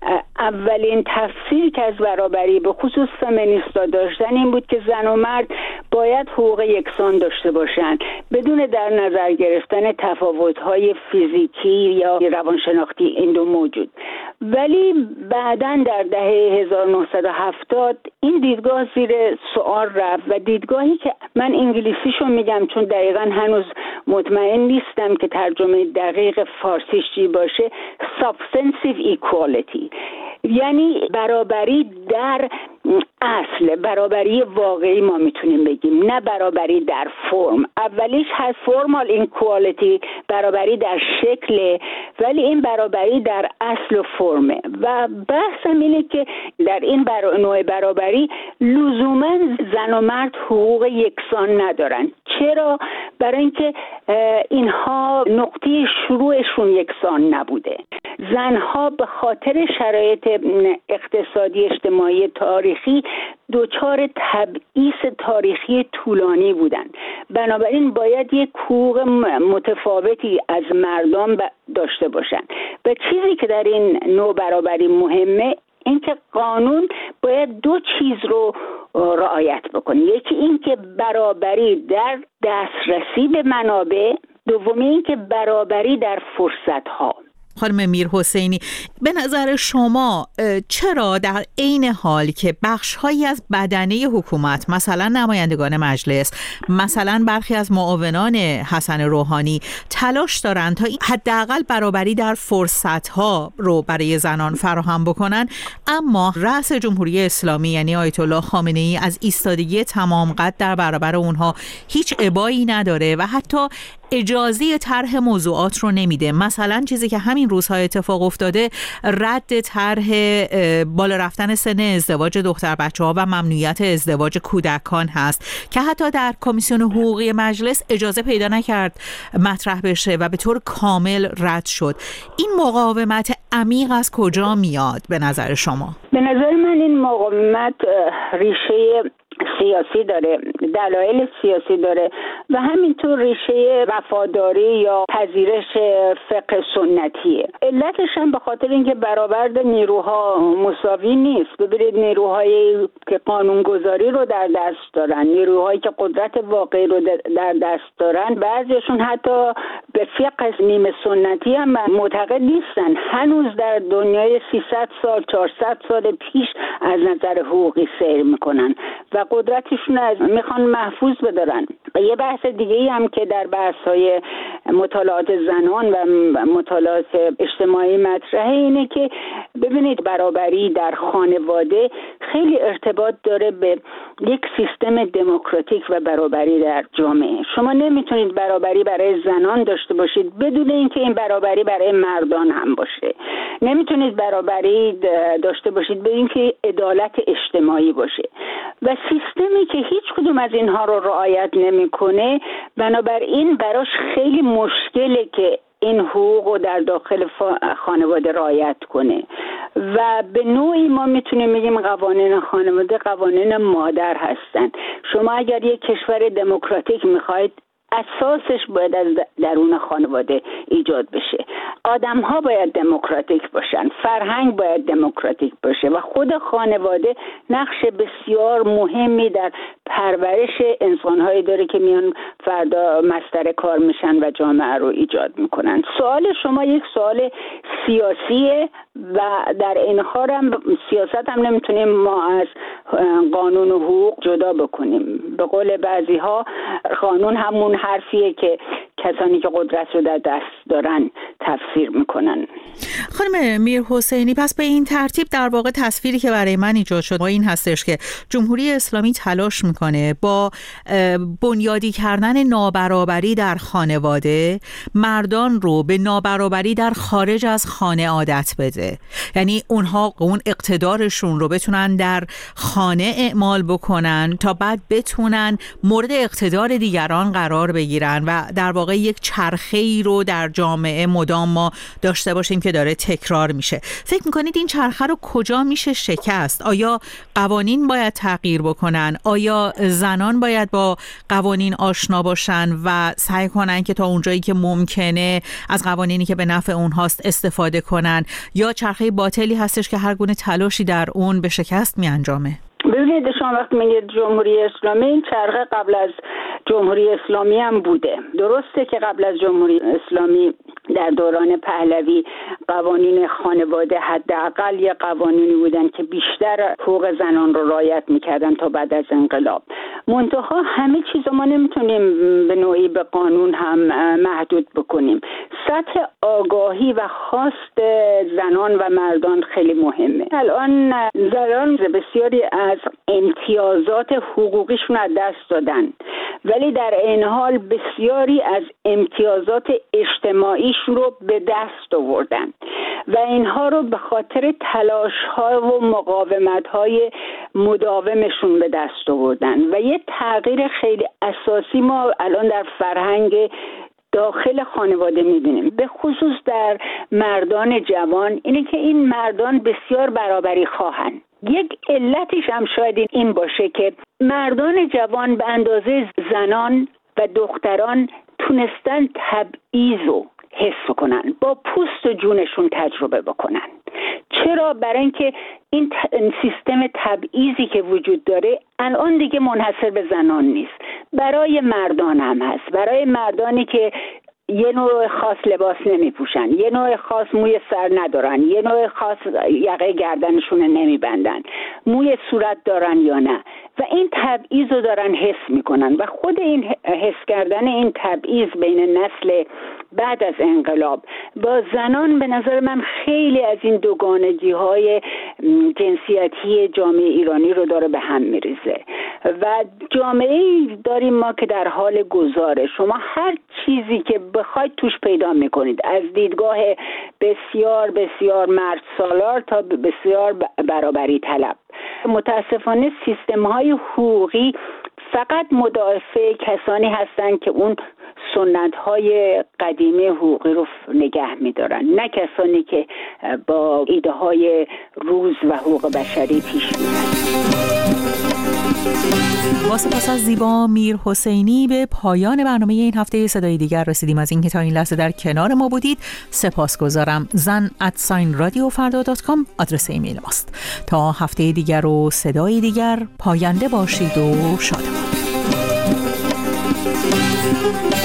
اولین تفسیری که از برابری به خصوص فمینیستا داشتن این بود که زن و مرد باید حقوق یکسان داشته باشند بدون در نظر گرفتن تفاوت‌های فیزیکی یا روانشناختی این دو موجود. ولی بعداً در دهه هزار و نهصد و هفتاد این دیدگاه زیر سوال رفت و دیدگاهی که من انگلیسیشو میگم چون دقیقاً هنوز مطمئن نیستم که ترجمه دقیق فارسیش چی باشه، substantive equality، یعنی برابری در اصل برابری واقعی ما میتونیم بگیم، نه برابری در فرم. اولیش هست فرمال اینکوالیتی، برابری در شکل، ولی این برابری در اصل و فرمه. و بحثم اینه که در این برا... نوع برابری لزوما زن و مرد حقوق یکسان ندارن. چرا؟ برای اینکه اینها نقطه شروعشون یکسان نبوده. زنها به خاطر شرایط اقتصادی اجتماعی تاریخی دوچار تبعیض تاریخی طولانی بودن، بنابراین باید یک حقوق متفاوتی از مردم داشته باشن. و چیزی که در این نوع برابری مهمه این که قانون باید دو چیز رو رعایت بکنه. یکی این که برابری در دسترسی به منابع، دومی این که برابری در فرصت‌ها. خانم میرحسینی، به نظر شما چرا در عین حال که بخش‌هایی از بدنه حکومت، مثلا نمایندگان مجلس، مثلا برخی از معاونان حسن روحانی تلاش دارند تا حداقل برابری در فرصت‌ها رو برای زنان فراهم بکنن، اما رأس جمهوری اسلامی یعنی آیت الله خامنه‌ای از ایستادگی تمام قد در برابر اونها هیچ ابایی نداره و حتی اجازه طرح موضوعات رو نمیده؟ مثلا چیزی که همین روزها اتفاق افتاده رد طرح بالا رفتن سن ازدواج دختر بچه‌ها و ممنوعیت ازدواج کودکان هست که حتی در کمیسیون حقوقی مجلس اجازه پیدا نکرد مطرح بشه و به طور کامل رد شد. این مقاومت عمیق از کجا میاد به نظر شما؟ به نظر من این مقاومت ریشه سیاسی داره، دلایل سیاسی داره و همینطور ریشه وفاداری یا پذیرش فقه سنتیه. علتش هم به خاطر اینکه برآورد نیروها مساوی نیست. ببینید نیروهایی که قانونگذاری رو در دست دارن، نیروهایی که قدرت واقعی رو در دست دارن، بعضیشون حتی به فقه نیمه سنتی هم معتقد نیستن. هنوز در دنیای سیصد سال چهارصد سال پیش از نظر حقوقی سیر میکنن و قدرتشون از میخوان محفوظ بدارن. و یه بحث دیگه هم که در بحث‌های مطالعات زنان و مطالعات اجتماعی مطرحه اینه که ببینید برابری در خانواده خیلی ارتباط داره به یک سیستم دموکراتیک و برابری در جامعه. شما نمیتونید برابری برای زنان داشته باشید بدون اینکه این برابری برای مردان هم باشه. نمیتونید برابری داشته باشید بدون اینکه عدالت اجتماعی باشه. و سیستمی که هیچ کدوم از اینها رو رعایت نمیکنه، بنابراین براش خیلی مشکله که این حقوق رو در داخل خانواده رعایت کنه. و به نوعی ما میتونیم بگیم قوانین خانواده قوانین مادر هستن. شما اگر یک کشور دموکراتیک میخواید، اساسش باید از درون خانواده ایجاد بشه. آدم ها باید دموکراتیک باشن، فرهنگ باید دموکراتیک باشه و خود خانواده نقش بسیار مهمی در پرورش انسان هایی داره که میان فردا مستر کار میشن و جامعه رو ایجاد میکنن. سوال شما یک سوال سیاسیه و در این حال هم سیاست هم نمیتونیم ما از قانون و حقوق جدا بکنیم. به قول بعضی ها قانون همون حرفیه که کسانی که قدرت رو در دست دارن تفسیر میکنن. خانم میرحسینی، پس به این ترتیب در واقع تصویری که برای من ایجاد شد با این هستش که جمهوری اسلامی تلاش میکنه با بنیادی کردن نابرابری در خانواده مردان رو به نابرابری در خارج از خانه عادت بده. یعنی اونها اون اقتدارشون رو بتونن در خانه اعمال بکنن تا بعد بتونن مورد اقتدار دیگران قرار بگیرن و در واقع یک چرخه‌ای رو در جامعه مدام ما داشته باشیم که داره تکرار میشه. فکر میکنید این چرخه رو کجا میشه شکست؟ آیا قوانین باید تغییر بکنن؟ آیا زنان باید با قوانین آشنا باشن و سعی کنن که تا اونجایی که ممکنه از قوانینی که به نفع اونهاست استفاده کنن؟ یا چرخه باطلی هستش که هر گونه تلاشی در اون به شکست میانجامه؟ ببینید شما وقتی میگید جمهوری اسلامی، این چرخه قبل از جمهوری اسلامی هم بوده. درسته که قبل از جمهوری اسلامی در دوران پهلوی قوانین خانواده حداقل یه قوانینی بودن که بیشتر حقوق زنان رو رعایت میکردن تا بعد از انقلاب. منتها همه چیز ما نمیتونیم به نوعی به قانون هم محدود بکنیم. سطح آگاهی و خواست زنان و مردان خیلی مهمه. الان زنان بسیاری از امتیازات حقوقیشون از دست دادن، ولی در این حال بسیاری از امتیازات اجتماعیشون رو به دست آوردن و اینها رو به خاطر تلاش‌ها و مقاومت‌های مداومشون به دست آوردن و یه تغییر خیلی اساسی ما الان در فرهنگ داخل خانواده می‌بینیم، به خصوص در مردان جوان، اینه که این مردان بسیار برابری خواهن. یک علتش هم شاید این باشه که مردان جوان به اندازه زنان و دختران تونستن تبعیض رو حس کنن، با پوست و جونشون تجربه بکنن. چرا؟ برای اینکه این سیستم تبعیضی که وجود داره الان دیگه منحصر به زنان نیست، برای مردان هم هست. برای مردانی که یه نوع خاص لباس نمی پوشن، یه نوع خاص موی سر ندارن، یه نوع خاص یقه گردنشون نمی بندن، موی صورت دارن یا نه، و این تبعیض رو دارن حس میکنن و خود این حس کردن این تبعیض بین نسل بعد از انقلاب با زنان به نظر من خیلی از این دوگانگی های جنسیتی جامعه ایرانی رو داره به هم میریزه و جامعه داریم ما که در حال گذاره. شما هر چیزی که بخواید توش پیدا میکنید، از دیدگاه بسیار بسیار مرد سالار تا بسیار برابری طلب. متاسفانه سیستم های حقوقی فقط مدافع کسانی هستند که اون سنت های قدیمی حقوقی رو نگه می‌دارن، نه کسانی که با ایده های روز و حقوق بشری پیش میرن. با سپاس از زیبا میر حسینی به پایان برنامه این هفته صدای دیگر رسیدیم. از اینکه تا این لحظه در کنار ما بودید سپاسگزارم. زن ات ساین رادیو فردا دات کام آدرس ایمیل ماست. تا هفته دیگر و صدای دیگر، پاینده باشید و شادمان.